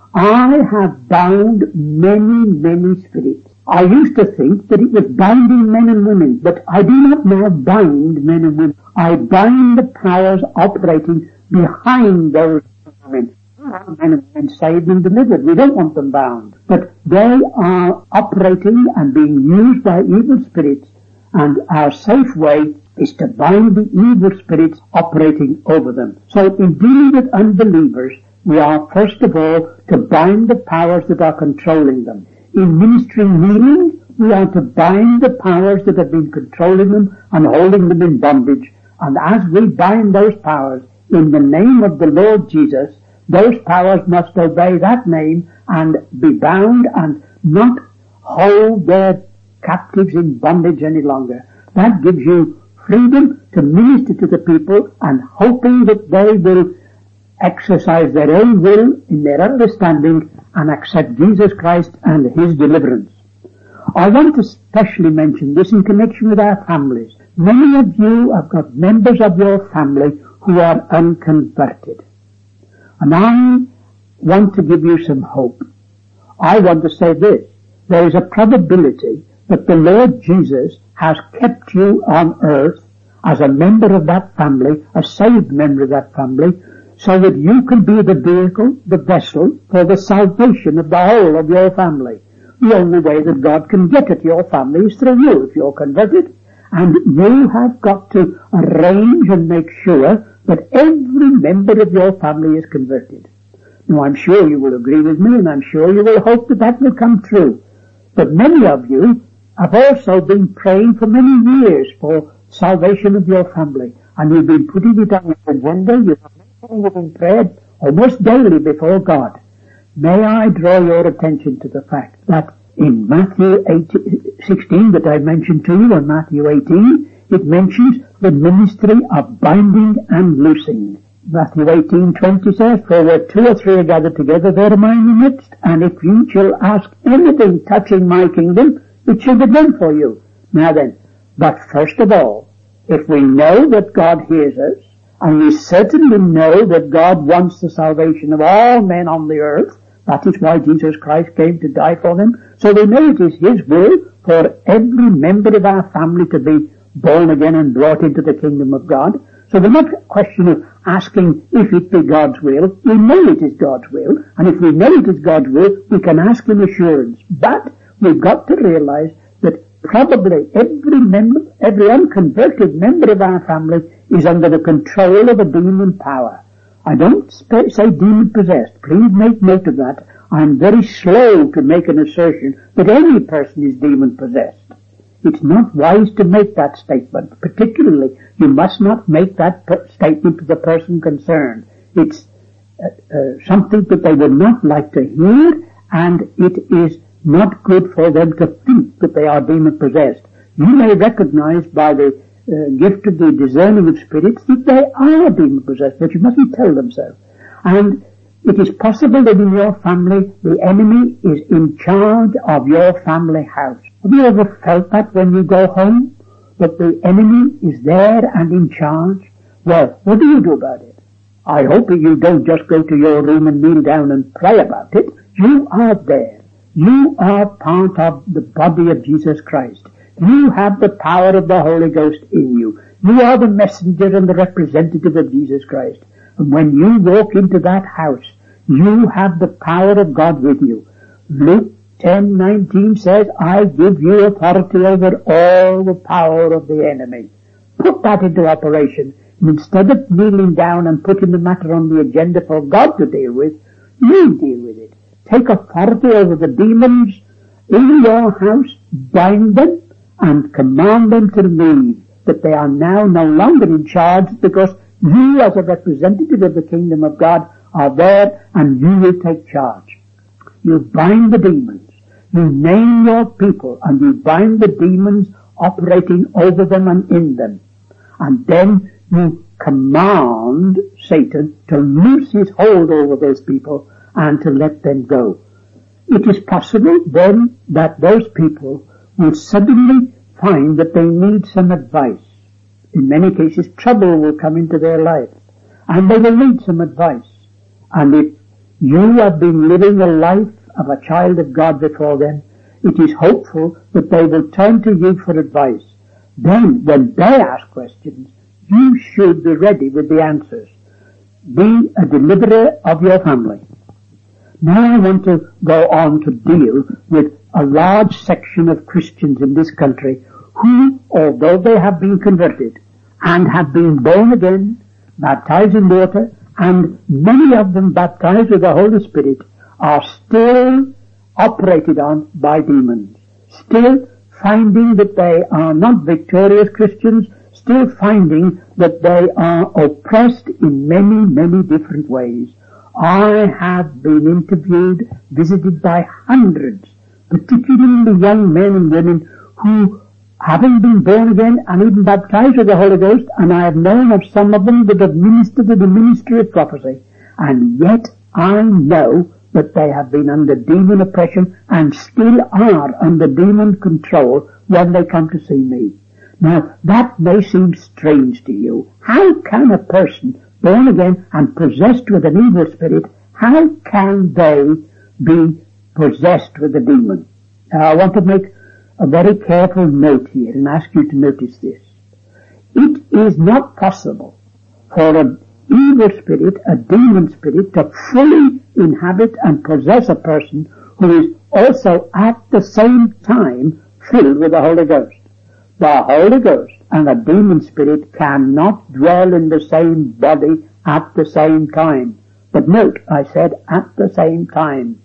I have bound many, many spirits. I used to think that it was binding men and women, but I do not now bind men and women. I bind the powers operating behind those men. Men and women saved and delivered. We don't want them bound. But they are operating and being used by evil spirits, and our safe way is to bind the evil spirits operating over them. So in dealing with unbelievers, we are first of all to bind the powers that are controlling them. In ministering healing, we are to bind the powers that have been controlling them and holding them in bondage. And as we bind those powers in the name of the Lord Jesus, those powers must obey that name and be bound and not hold their captives in bondage any longer. That gives you freedom to minister to the people and hoping that they will exercise their own will in their understanding and accept Jesus Christ and His deliverance. I want to specially mention this in connection with our families. Many of you have got members of your family who are unconverted. And I want to give you some hope. I want to say this. There is a probability that the Lord Jesus has kept you on earth as a member of that family, a saved member of that family, so that you can be the vehicle, the vessel, for the salvation of the whole of your family. The only way that God can get at your family is through you, if you're converted. And you have got to arrange and make sure that every member of your family is converted. Now, I'm sure you will agree with me, and I'm sure you will hope that that will come true. But many of you have also been praying for many years for salvation of your family, and you've been putting it on your agenda. You've been praying almost daily before God. May I draw your attention to the fact that in Matthew 16 that I mentioned to you, and Matthew 18, it mentions the ministry of binding and loosing. Matthew 18:20 says, "For where two or three are gathered together, there am I in the midst. And if you shall ask anything touching my kingdom, it shall be done for you." Now then, but first of all, if we know that God hears us, and we certainly know that God wants the salvation of all men on the earth, that is why Jesus Christ came to die for them, so we know it is His will for every member of our family to be born again and brought into the kingdom of God. So there's not a question of asking if it be God's will. We know it is God's will, and if we know it is God's will, we can ask Him assurance. But we've got to realize that probably every unconverted member of our family is under the control of a demon power. I don't say demon possessed. Please make note of that. I'm very slow to make an assertion that any person is demon possessed. It's not wise to make that statement. Particularly, you must not make that statement to the person concerned. It's something that they would not like to hear, and it is not good for them to think that they are demon possessed. You may recognize by the gift of the discerning of spirits that they are demon possessed, but you mustn't tell them so. And it is possible that in your family the enemy is in charge of your family house. Have you ever felt that when you go home, that the enemy is there and in charge? Well, what do you do about it? I hope that you don't just go to your room and kneel down and pray about it. You are there. You are part of the body of Jesus Christ. You have the power of the Holy Ghost in you. You are the messenger and the representative of Jesus Christ. And when you walk into that house, you have the power of God with you. Luke 10:19 says, "I give you authority over all the power of the enemy." Put that into operation. And instead of kneeling down and putting the matter on the agenda for God to deal with, you deal with it. Take authority over the demons in your house, bind them, and command them to leave, that they are now no longer in charge, because you as a representative of the kingdom of God are there, and you will take charge. You bind the demons. You name your people, and you bind the demons operating over them and in them. And then you command Satan to loose his hold over those people and to let them go. It is possible then that those people will suddenly find that they need some advice. In many cases, trouble will come into their life, and they will need some advice. And if you have been living a life of a child of God before them, it is hopeful that they will turn to you for advice. Then, when they ask questions, you should be ready with the answers. Be a deliverer of your family. Now I want to go on to deal with a large section of Christians in this country who, although they have been converted and have been born again, baptized in water, and many of them baptized with the Holy Spirit, are still operated on by demons, still finding that they are not victorious Christians, still finding that they are oppressed in many, many different ways. I have been interviewed, visited by hundreds, particularly young men and women who, having been born again and even baptized with the Holy Ghost, and I have known of some of them that have ministered in the ministry of prophecy, and yet I know that they have been under demon oppression and still are under demon control when they come to see me. Now, that may seem strange to you. How can a person born again and possessed with an evil spirit, how can they be possessed with a demon? Now, I want to make a very careful note here and ask you to notice this. It is not possible for an evil spirit, a demon spirit, to fully inhabit and possess a person who is also at the same time filled with the Holy Ghost. The Holy Ghost and a demon spirit cannot dwell in the same body at the same time. But note, I said at the same time.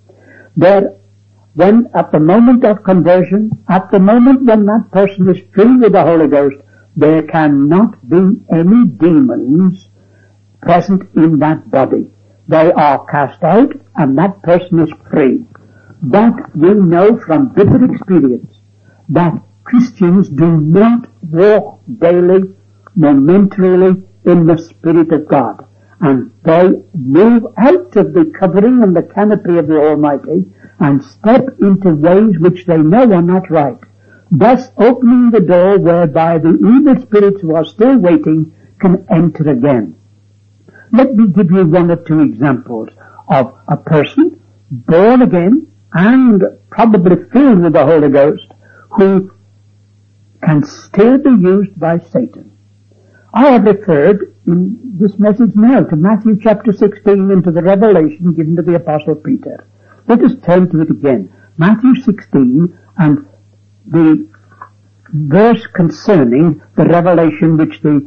When at the moment of conversion, at the moment when that person is filled with the Holy Ghost, there cannot be any demons present in that body. They are cast out and that person is free. But we know from bitter experience that Christians do not walk daily, momentarily in the Spirit of God. And they move out of the covering and the canopy of the Almighty and step into ways which they know are not right, thus opening the door whereby the evil spirits who are still waiting can enter again. Let me give you one or two examples of a person born again and probably filled with the Holy Ghost who can still be used by Satan. I have referred in this message now to Matthew chapter 16 and to the revelation given to the Apostle Peter. Let us turn to it again. Matthew 16 and the verse concerning the revelation which the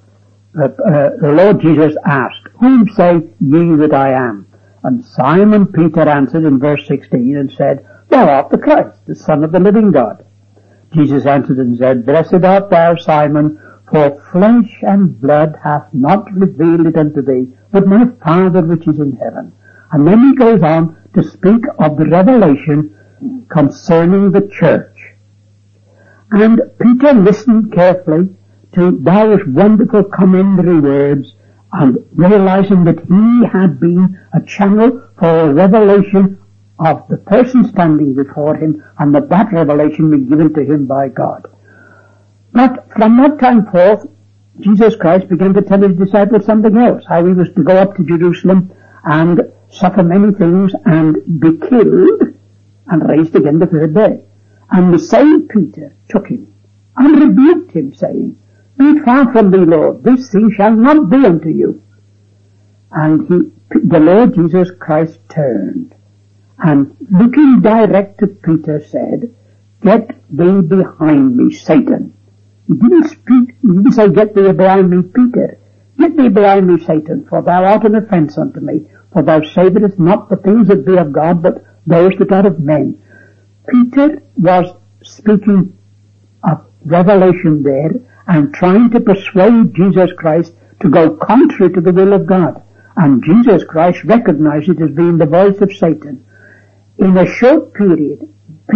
Lord Jesus asked, "Whom say ye that I am?" And Simon Peter answered in verse 16 and said, "Thou art the Christ, the Son of the living God." Jesus answered and said, "Blessed art thou, Simon, for flesh and blood hath not revealed it unto thee, but my Father which is in heaven." And then he goes on to speak of the revelation concerning the church. And Peter listened carefully to those wonderful commentary words, and realizing that he had been a channel for a revelation of the person standing before him, and that revelation was given to him by God. But from that time forth, Jesus Christ began to tell his disciples something else, how he was to go up to Jerusalem and suffer many things and be killed and raised again the third day. And the same Peter took him and rebuked him, saying, "Be far from thee, Lord, this thing shall not be unto you." And the Lord Jesus Christ turned and looking direct to Peter said, "Get thee behind me, Satan." He didn't say, "Get thee behind me, Peter." "Get thee behind me, Satan, for thou art an offence unto me, for thou savourest not the things that be of God, but those that are of men." Peter was speaking of revelation there and trying to persuade Jesus Christ to go contrary to the will of God. And Jesus Christ recognized it as being the voice of Satan. In a short period,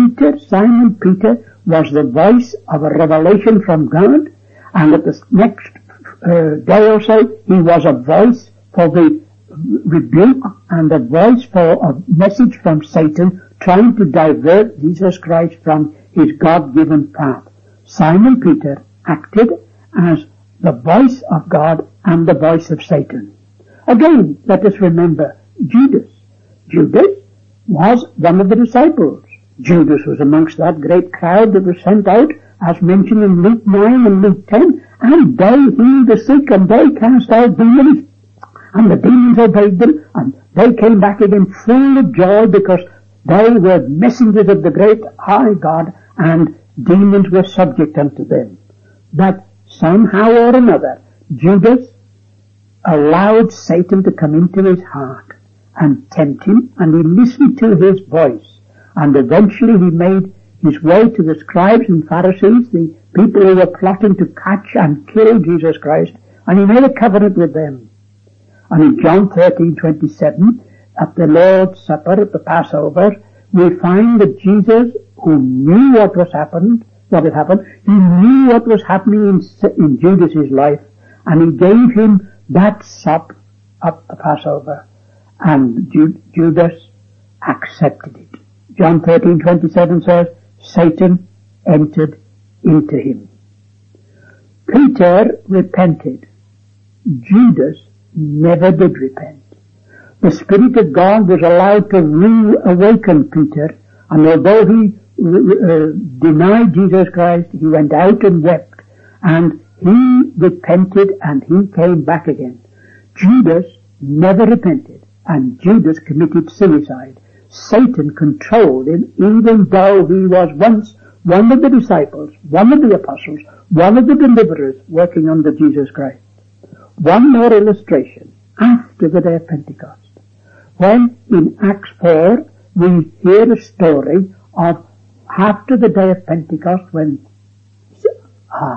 Simon Peter, was the voice of a revelation from God, and at the next day or so, he was a voice for the rebuke and a voice for a message from Satan trying to divert Jesus Christ from his God-given path. Simon Peter acted as the voice of God and the voice of Satan. Again, let us remember Judas. Judas was one of the disciples. Judas was amongst that great crowd that was sent out, as mentioned in Luke 9 and Luke 10, and they healed the sick and they cast out demons, and the demons obeyed them, and they came back again full of joy because they were messengers of the great high God, and demons were subject unto them. But somehow or another, Judas allowed Satan to come into his heart and tempt him, and he listened to his voice. And eventually he made his way to the scribes and Pharisees, the people who were plotting to catch and kill Jesus Christ, and he made a covenant with them. And in John 13:27, at the Lord's Supper, at the Passover, we find that Jesus, who knew what had happened, he knew what was happening in Judas's life, and he gave him that sup at the Passover, and Judas accepted it. John 13:27 says, Satan entered into him. Peter repented. Judas never did repent. The Spirit of God was allowed to reawaken Peter, and although he denied Jesus Christ, he went out and wept, and he repented and he came back again. Judas never repented, and Judas committed suicide. Satan controlled him, even though he was once one of the disciples, one of the apostles, one of the deliverers working under Jesus Christ. One more illustration after the day of Pentecost. When in Acts 4 we hear a story of after the day of Pentecost, when a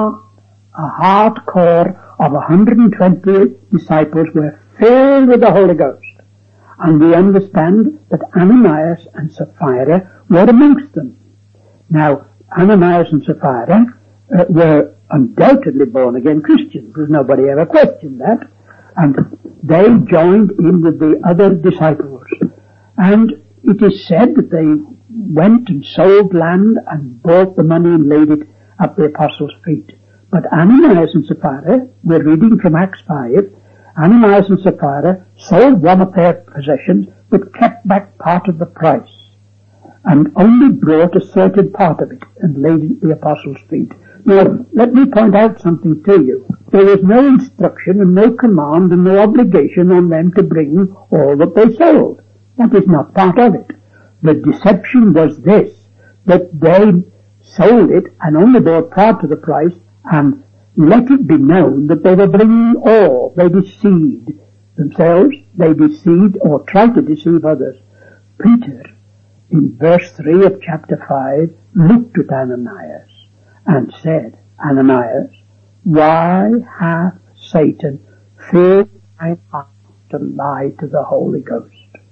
hard core of 120 disciples were filled with the Holy Ghost. And we understand that Ananias and Sapphira were amongst them. Now, Ananias and Sapphira were undoubtedly born-again Christians, because nobody ever questioned that. And they joined in with the other disciples. And it is said that they went and sold land and bought the money and laid it at the apostles' feet. But Ananias and Sapphira, we're reading from Acts 5, Ananias and Sapphira sold one of their possessions, but kept back part of the price, and only brought a certain part of it and laid it at the apostles' feet. Now, let me point out something to you. There was no instruction and no command and no obligation on them to bring all that they sold. That is not part of it. The deception was this, that they sold it and only brought part of the price, and let it be known that they were bringing all. They deceived themselves, they deceived or tried to deceive others. Peter, in verse 3 of chapter 5, looked at Ananias and said, Ananias, why hath Satan filled thine heart to lie to the Holy Ghost?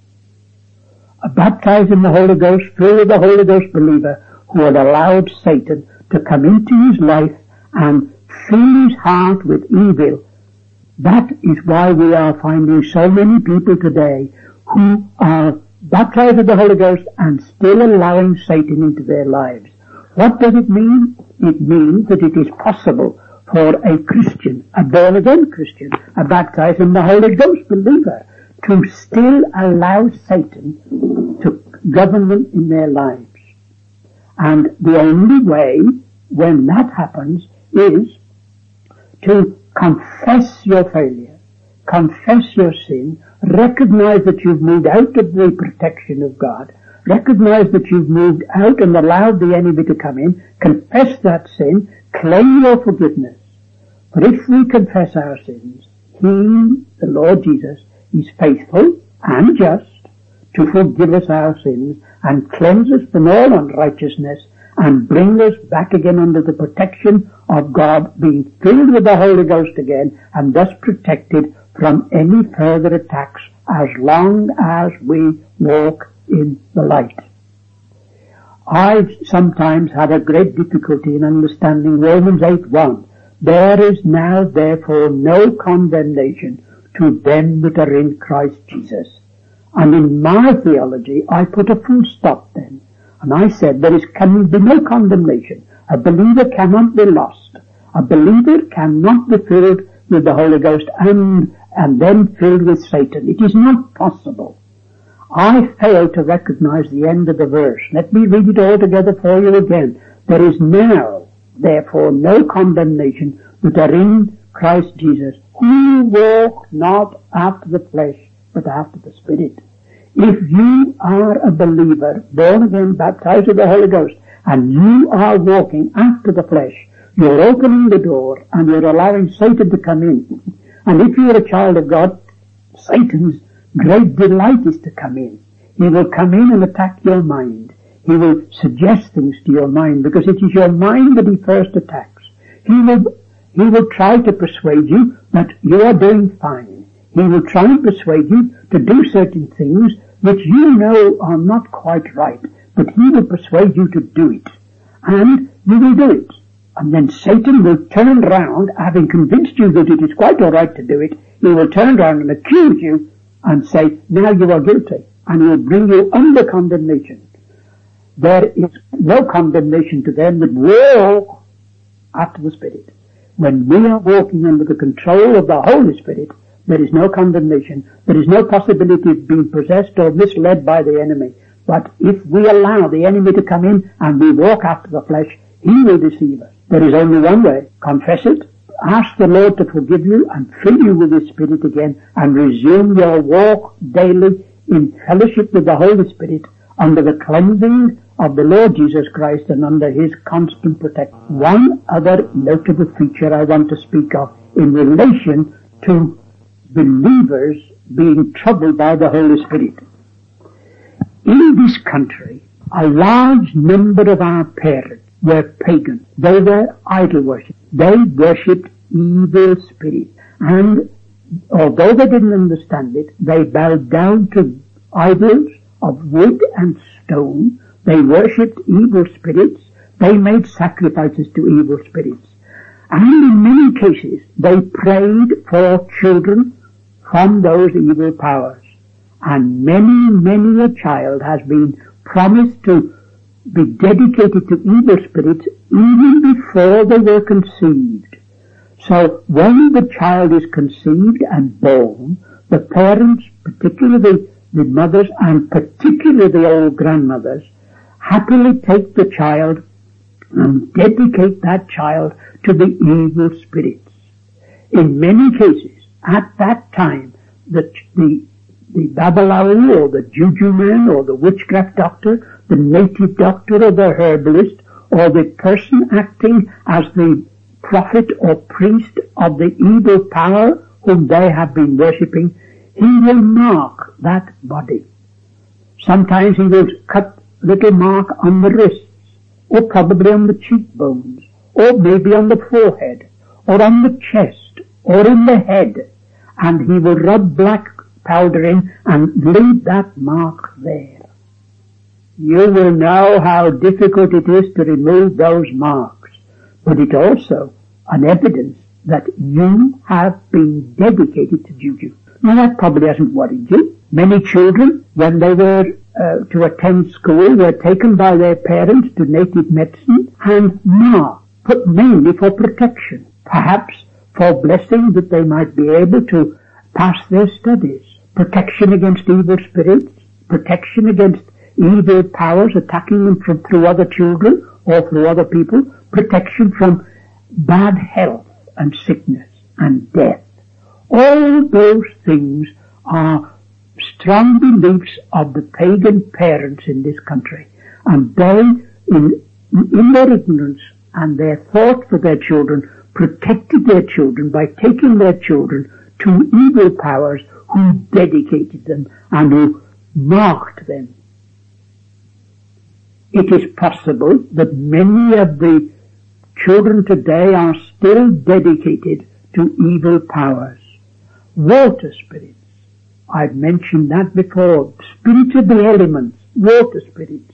A baptized in the Holy Ghost, filled with the Holy Ghost believer who had allowed Satan to come into his life and fill his heart with evil. That is why we are finding so many people today who are baptized with the Holy Ghost and still allowing Satan into their lives. What does it mean? It means that it is possible for a Christian, a born-again Christian, a baptized in the Holy Ghost believer, to still allow Satan to govern them in their lives. And the only way when that happens is to confess your failure, confess your sin, recognize that you've moved out of the protection of God, recognize that you've moved out and allowed the enemy to come in, confess that sin, claim your forgiveness. For if we confess our sins, He, the Lord Jesus, is faithful and just to forgive us our sins and cleanse us from all unrighteousness and bring us back again under the protection of God, being filled with the Holy Ghost again, and thus protected from any further attacks as long as we walk in the light. I've sometimes had a great difficulty in understanding Romans 8:1. There is now therefore no condemnation to them that are in Christ Jesus. And in my theology, I put a full stop then. And I said there can be no condemnation. A believer cannot be lost. A believer cannot be filled with the Holy Ghost and then filled with Satan. It is not possible. I fail to recognize the end of the verse. Let me read it all together for you again. There is now, therefore, no condemnation that are in Christ Jesus, who walk not after the flesh, but after the Spirit. If you are a believer, born again, baptized with the Holy Ghost, and you are walking after the flesh, you're opening the door and you're allowing Satan to come in. And if you're a child of God, Satan's great delight is to come in. He will come in and attack your mind. He will suggest things to your mind, because it is your mind that he first attacks. He will try to persuade you that you are doing fine. He will try and persuade you to do certain things which you know are not quite right, but he will persuade you to do it. And you will do it. And then Satan will turn round, having convinced you that it is quite all right to do it, he will turn round and accuse you and say, now you are guilty, and he will bring you under condemnation. There is no condemnation to them that walk after the Spirit.
when we are walking under the control of the Holy Spirit, there is no condemnation. There is no possibility of being possessed or misled by the enemy. But if we allow the enemy to come in and we walk after the flesh, he will deceive us. There is only one way. Confess it. Ask the Lord to forgive you and fill you with His Spirit again, and resume your walk daily in fellowship with the Holy Spirit under the cleansing of the Lord Jesus Christ and under His constant protection. One other notable feature I want to speak of in relation to believers being troubled by the Holy Spirit. In this country, a large number of our parents were pagans. They were idol worship. They worshipped evil spirits. And although they didn't understand it, they bowed down to idols of wood and stone. They worshipped evil spirits. They made sacrifices to evil spirits. And in many cases, they prayed for children from those evil powers. And many a child has been promised to be dedicated to evil spirits even before they were conceived. So when the child is conceived and born, the parents, particularly the mothers and particularly the old grandmothers, happily take the child and dedicate that child to the evil spirits. In many cases, at that time, the Babalawo or the juju man or the witchcraft doctor, the native doctor or the herbalist, or the person acting as the prophet or priest of the evil power whom they have been worshipping, he will mark that body. Sometimes he will cut a little mark on the wrists, or probably on the cheekbones, or maybe on the forehead, or on the chest, or in the head, and he will rub black powder in and leave that mark there. You will know how difficult it is to remove those marks, but it's also an evidence that you have been dedicated to juju. Now that probably hasn't worried you. Many children, when they were to attend school, were taken by their parents to native medicine and marked, but mainly for protection, perhaps for blessing that they might be able to pass their studies, protection against evil spirits, protection against evil powers attacking them through other children or through other people, protection from bad health and sickness and death. All those things are strong beliefs of the pagan parents in this country, and they, in their ignorance and their thought for their children, protected their children by taking their children to evil powers who dedicated them and who marked them. It is possible that many of the children today are still dedicated to evil powers. Water spirits, I've mentioned that before. Spirits of the elements, water spirits,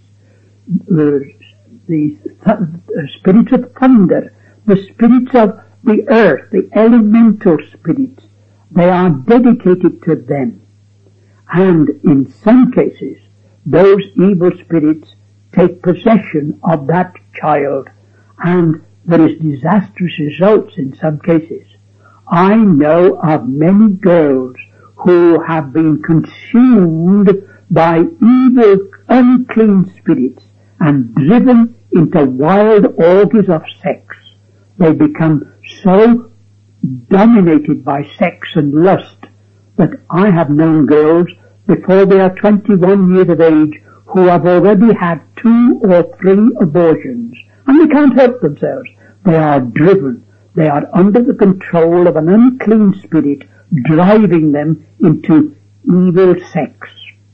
the spirits of thunder, the spirits of the earth, the elemental spirits. They are dedicated to them. And in some cases, those evil spirits take possession of that child, and there is disastrous results in some cases. I know of many girls who have been consumed by evil, unclean spirits and driven into wild orgies of sex. They become so dominated by sex and lust that I have known girls before they are 21 years of age who have already had 2 or 3 abortions, and they can't help themselves. They are driven. They are under the control of an unclean spirit driving them into evil sex.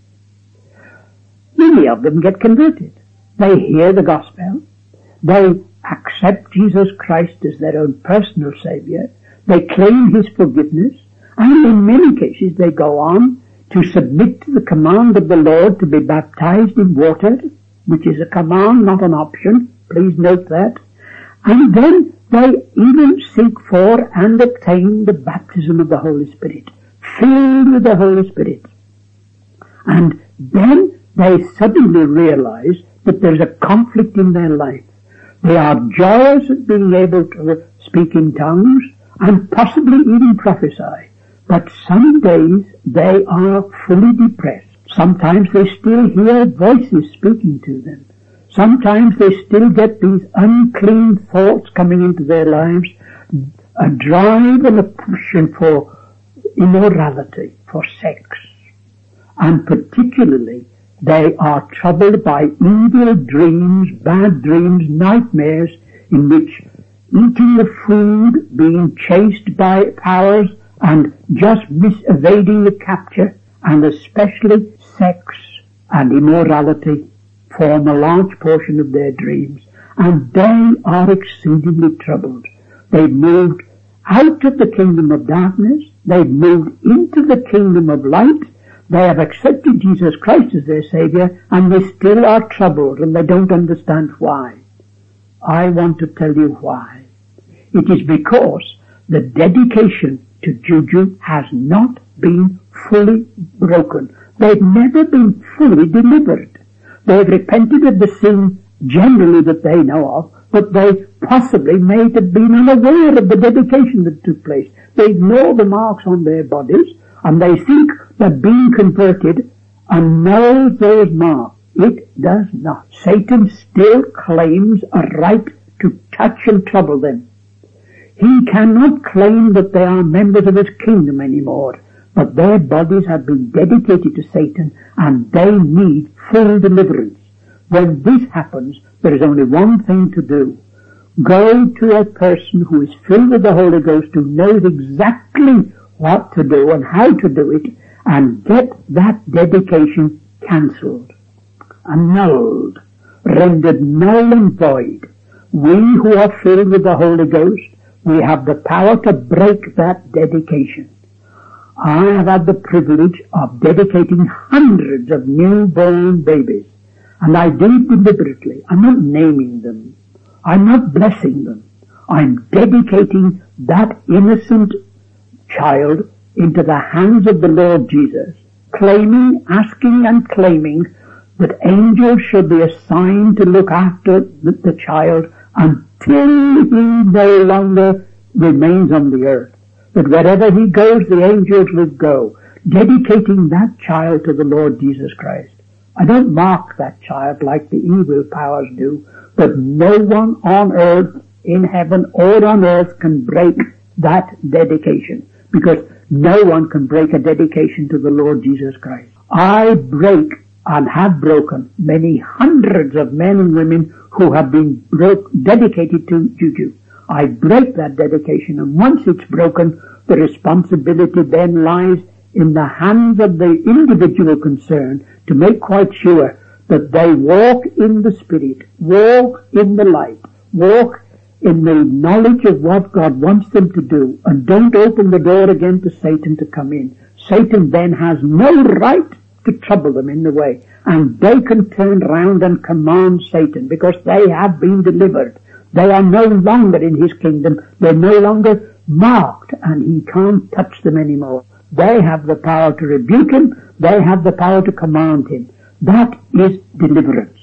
Many of them get converted. They hear the gospel. They accept Jesus Christ as their own personal Savior. They claim His forgiveness, and in many cases they go on to submit to the command of the Lord to be baptized in water, which is a command, not an option. Please note that. And then they even seek for and obtain the baptism of the Holy Spirit, filled with the Holy Spirit. And then they suddenly realize that there's a conflict in their life. They are joyous at being able to speak in tongues, and possibly even prophesy. But some days they are fully depressed. Sometimes they still hear voices speaking to them. Sometimes they still get these unclean thoughts coming into their lives, a drive and a pushing for immorality, for sex. And particularly, they are troubled by evil dreams, bad dreams, nightmares, in which eating the food, being chased by powers, and just evading the capture, and especially sex and immorality form a large portion of their dreams, and they are exceedingly troubled. They've moved out of the kingdom of darkness, they've moved into the kingdom of light, they have accepted Jesus Christ as their Savior, and they still are troubled, and they don't understand why. I want to tell you why. It is because the dedication to juju has not been fully broken. They've never been fully delivered. They've repented of the sin generally that they know of, but they possibly may have been unaware of the dedication that took place. They ignore the marks on their bodies, and they think that being converted annuls those marks. It does not. Satan still claims a right to touch and trouble them. He cannot claim that they are members of his kingdom anymore, but their bodies have been dedicated to Satan, and they need full deliverance. When this happens, there is only one thing to do. Go to a person who is filled with the Holy Ghost, who knows exactly what to do and how to do it, and get that dedication cancelled, annulled, rendered null and void. We who are filled with the Holy Ghost, we have the power to break that dedication. I have had the privilege of dedicating hundreds of newborn babies, and I do it deliberately. I'm not naming them. I'm not blessing them. I'm dedicating that innocent child into the hands of the Lord Jesus, asking and claiming that angels should be assigned to look after the child until he no longer remains on the earth. That wherever he goes, the angels will go, dedicating that child to the Lord Jesus Christ. I don't mark that child like the evil powers do, but no one on earth, in heaven or on earth, can break that dedication, because no one can break a dedication to the Lord Jesus Christ. I break and have broken many hundreds of men and women who have been dedicated to juju. I break that dedication, and once it's broken, the responsibility then lies in the hands of the individual concerned to make quite sure that they walk in the Spirit, walk in the light, walk in the knowledge of what God wants them to do, and don't open the door again to Satan to come in. Satan then has no right to trouble them in the way, and they can turn round and command Satan, because they have been delivered. They are no longer in his kingdom. They're no longer marked, and he can't touch them anymore. They have the power to rebuke him. They have the power to command him. That is deliverance.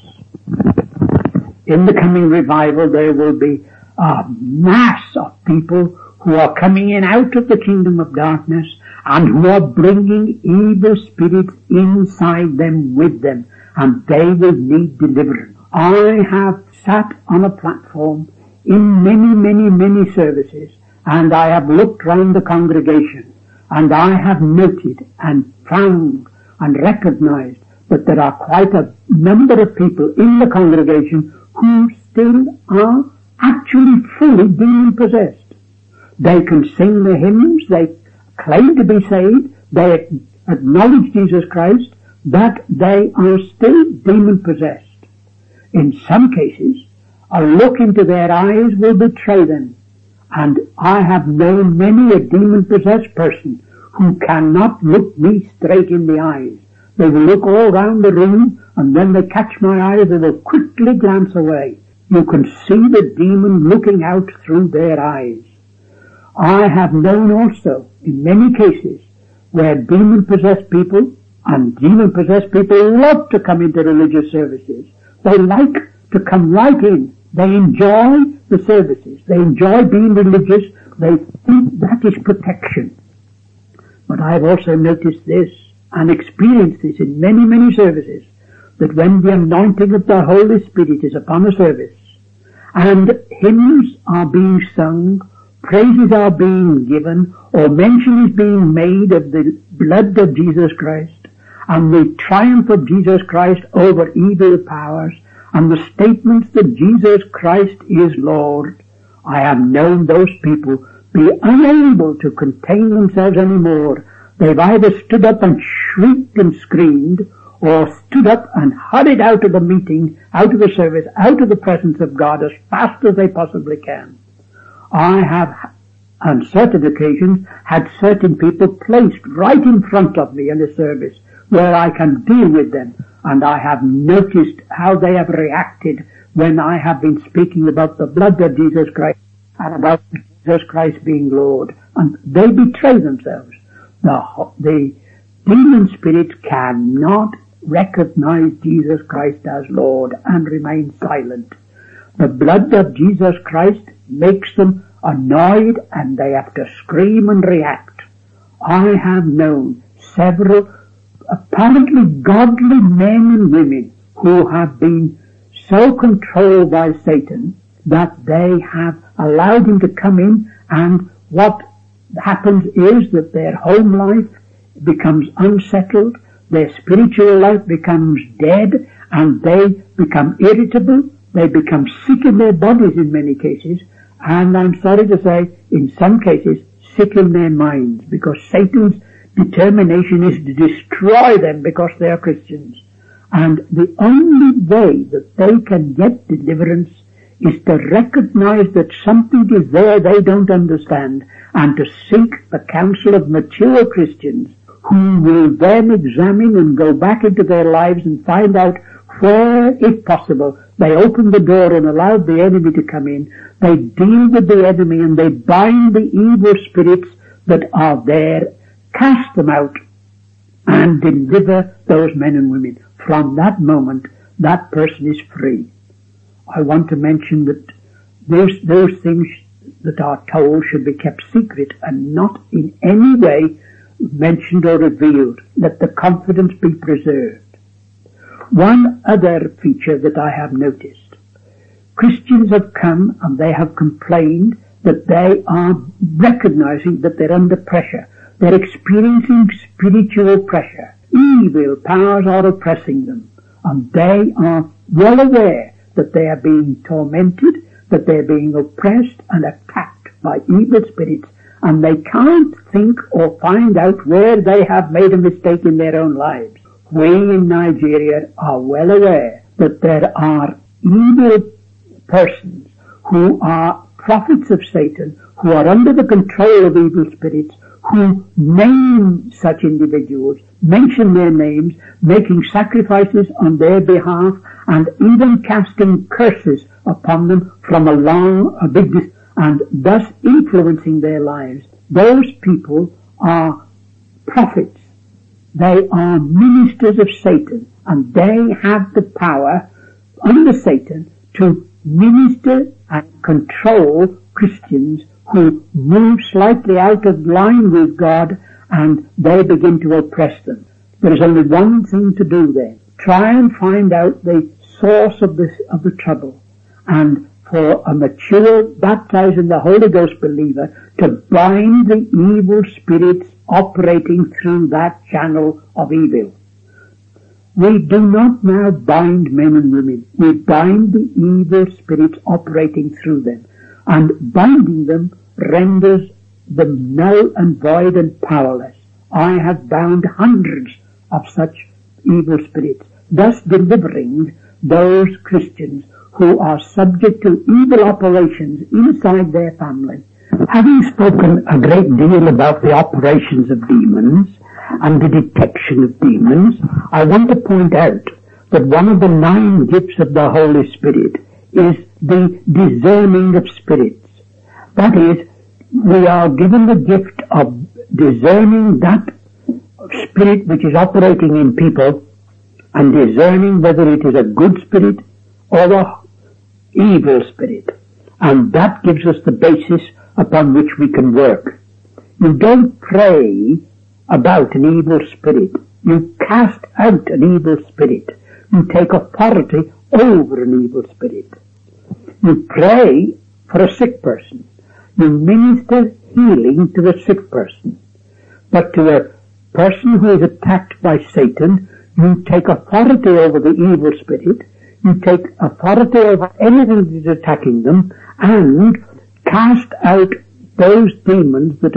In the coming revival, there will be a mass of people who are coming in out of the kingdom of darkness, and who are bringing evil spirits inside them with them, and they will need deliverance. I have sat on a platform in many services, and I have looked round the congregation, and I have noted and found and recognized that there are quite a number of people in the congregation who still are actually fully demon-possessed. They can sing the hymns, they claim to be saved, they acknowledge Jesus Christ, but they are still demon-possessed. In some cases, a look into their eyes will betray them, and I have known many a demon-possessed person who cannot look me straight in the eyes. They will look all round the room, and when they catch my eyes, they will quickly glance away. You can see the demon looking out through their eyes. I have known also, in many cases, where demon-possessed people and demon-possessed people love to come into religious services. They like to come right in. They enjoy the services. They enjoy being religious. They think that is protection. But I've also noticed this and experienced this in many, many services, that when the anointing of the Holy Spirit is upon a service, and hymns are being sung, praises are being given, or mention is being made of the blood of Jesus Christ, and the triumph of Jesus Christ over evil powers, and the statements that Jesus Christ is Lord, I have known those people be unable to contain themselves anymore. They've either stood up and shrieked and screamed, or stood up and hurried out of the meeting, out of the service, out of the presence of God as fast as they possibly can. I have, on certain occasions, had certain people placed right in front of me in a service where I can deal with them, and I have noticed how they have reacted when I have been speaking about the blood of Jesus Christ and about Jesus Christ being Lord, and they betray themselves. The demon spirits cannot recognize Jesus Christ as Lord and remain silent. The blood of Jesus Christ makes them annoyed, and they have to scream and react. I have known several apparently godly men and women who have been so controlled by Satan that they have allowed him to come in, and what happens is that their home life becomes unsettled, their spiritual life becomes dead, and they become irritable, they become sick in their bodies in many cases, and I'm sorry to say, in some cases, sick in their minds, because Satan's determination is to destroy them because they are Christians. And the only way that they can get deliverance is to recognize that something is there they don't understand, and to seek the counsel of mature Christians who will then examine and go back into their lives and find out where, if possible, they open the door and allow the enemy to come in. They deal with the enemy and they bind the evil spirits that are there, cast them out, and deliver those men and women. From that moment, that person is free. I want to mention that those things that are told should be kept secret and not in any way mentioned or revealed. Let the confidence be preserved. One other feature that I have noticed. Christians have come and they have complained that they are recognizing that they're under pressure. They're experiencing spiritual pressure. Evil powers are oppressing them, and they are well aware that they are being tormented, that they're being oppressed and attacked by evil spirits, and they can't think or find out where they have made a mistake in their own lives. We in Nigeria are well aware that there are evil persons who are prophets of Satan, who are under the control of evil spirits, who name such individuals, mention their names, making sacrifices on their behalf, and even casting curses upon them from a big distance, and thus influencing their lives. Those people are prophets. They are ministers of Satan, and they have the power under Satan to minister and control Christians who move slightly out of line with God, and they begin to oppress them. There is only one thing to do then. Try and find out the source of the trouble, and for a mature, baptized in the Holy Ghost believer to bind the evil spirits operating through that channel of evil. We do not now bind men and women. We bind the evil spirits operating through them, and binding them renders them null and void and powerless. I have bound hundreds of such evil spirits, thus delivering those Christians who are subject to evil operations inside their family. Having spoken a great deal about the operations of demons and the detection of demons, I want to point out that one of the 9 gifts of the Holy Spirit is the discerning of spirits. That is, we are given the gift of discerning that spirit which is operating in people, and discerning whether it is a good spirit or a evil spirit. And that gives us the basis upon which we can work. You don't pray about an evil spirit. You cast out an evil spirit. You take authority over an evil spirit. You pray for a sick person. You minister healing to the sick person. But to a person who is attacked by Satan, you take authority over the evil spirit. You take authority over anything that is attacking them and cast out those demons that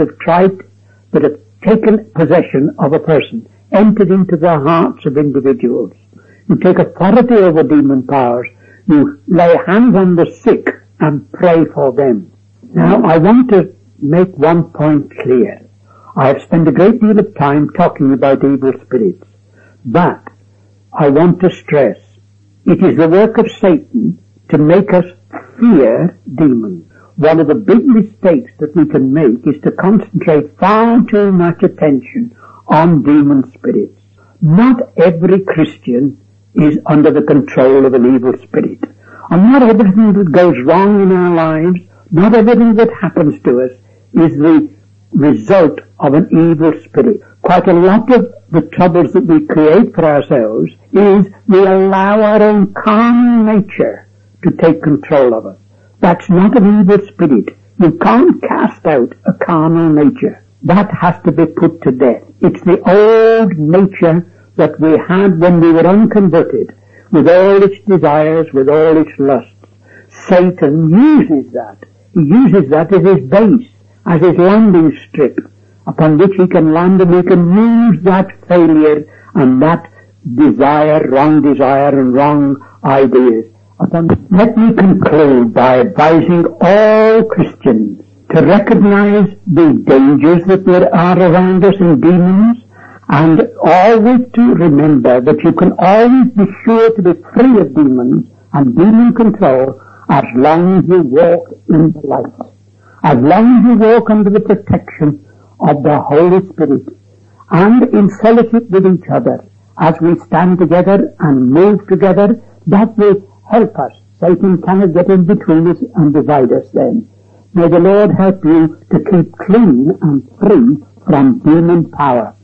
have taken possession of a person, entered into the hearts of individuals. You take authority over demon powers. You lay hands on the sick and pray for them. Now, I want to make one point clear. I have spent a great deal of time talking about evil spirits, but I want to stress it is the work of Satan to make us fear demons. One of the big mistakes that we can make is to concentrate far too much attention on demon spirits. Not every Christian is under the control of an evil spirit. And not everything that goes wrong in our lives, not everything that happens to us is the result of an evil spirit. Quite a lot of the troubles that we create for ourselves is we allow our own carnal nature to take control of us. That's not an evil spirit. You can't cast out a carnal nature. That has to be put to death. It's the old nature that we had when we were unconverted, with all its desires, with all its lusts. Satan uses that. He uses that as his base, as his landing strip, upon which he can land, and he can use that failure and that wrong desire and wrong ideas. Let me conclude by advising all Christians to recognize the dangers that there are around us in demons, and always to remember that you can always be sure to be free of demons and demon control as long as you walk in the light, as long as you walk under the protection of the Holy Spirit and in fellowship with each other as we stand together and move together. That will help us. Satan cannot get in between us and divide us then. May the Lord help you to keep clean and free from demon power.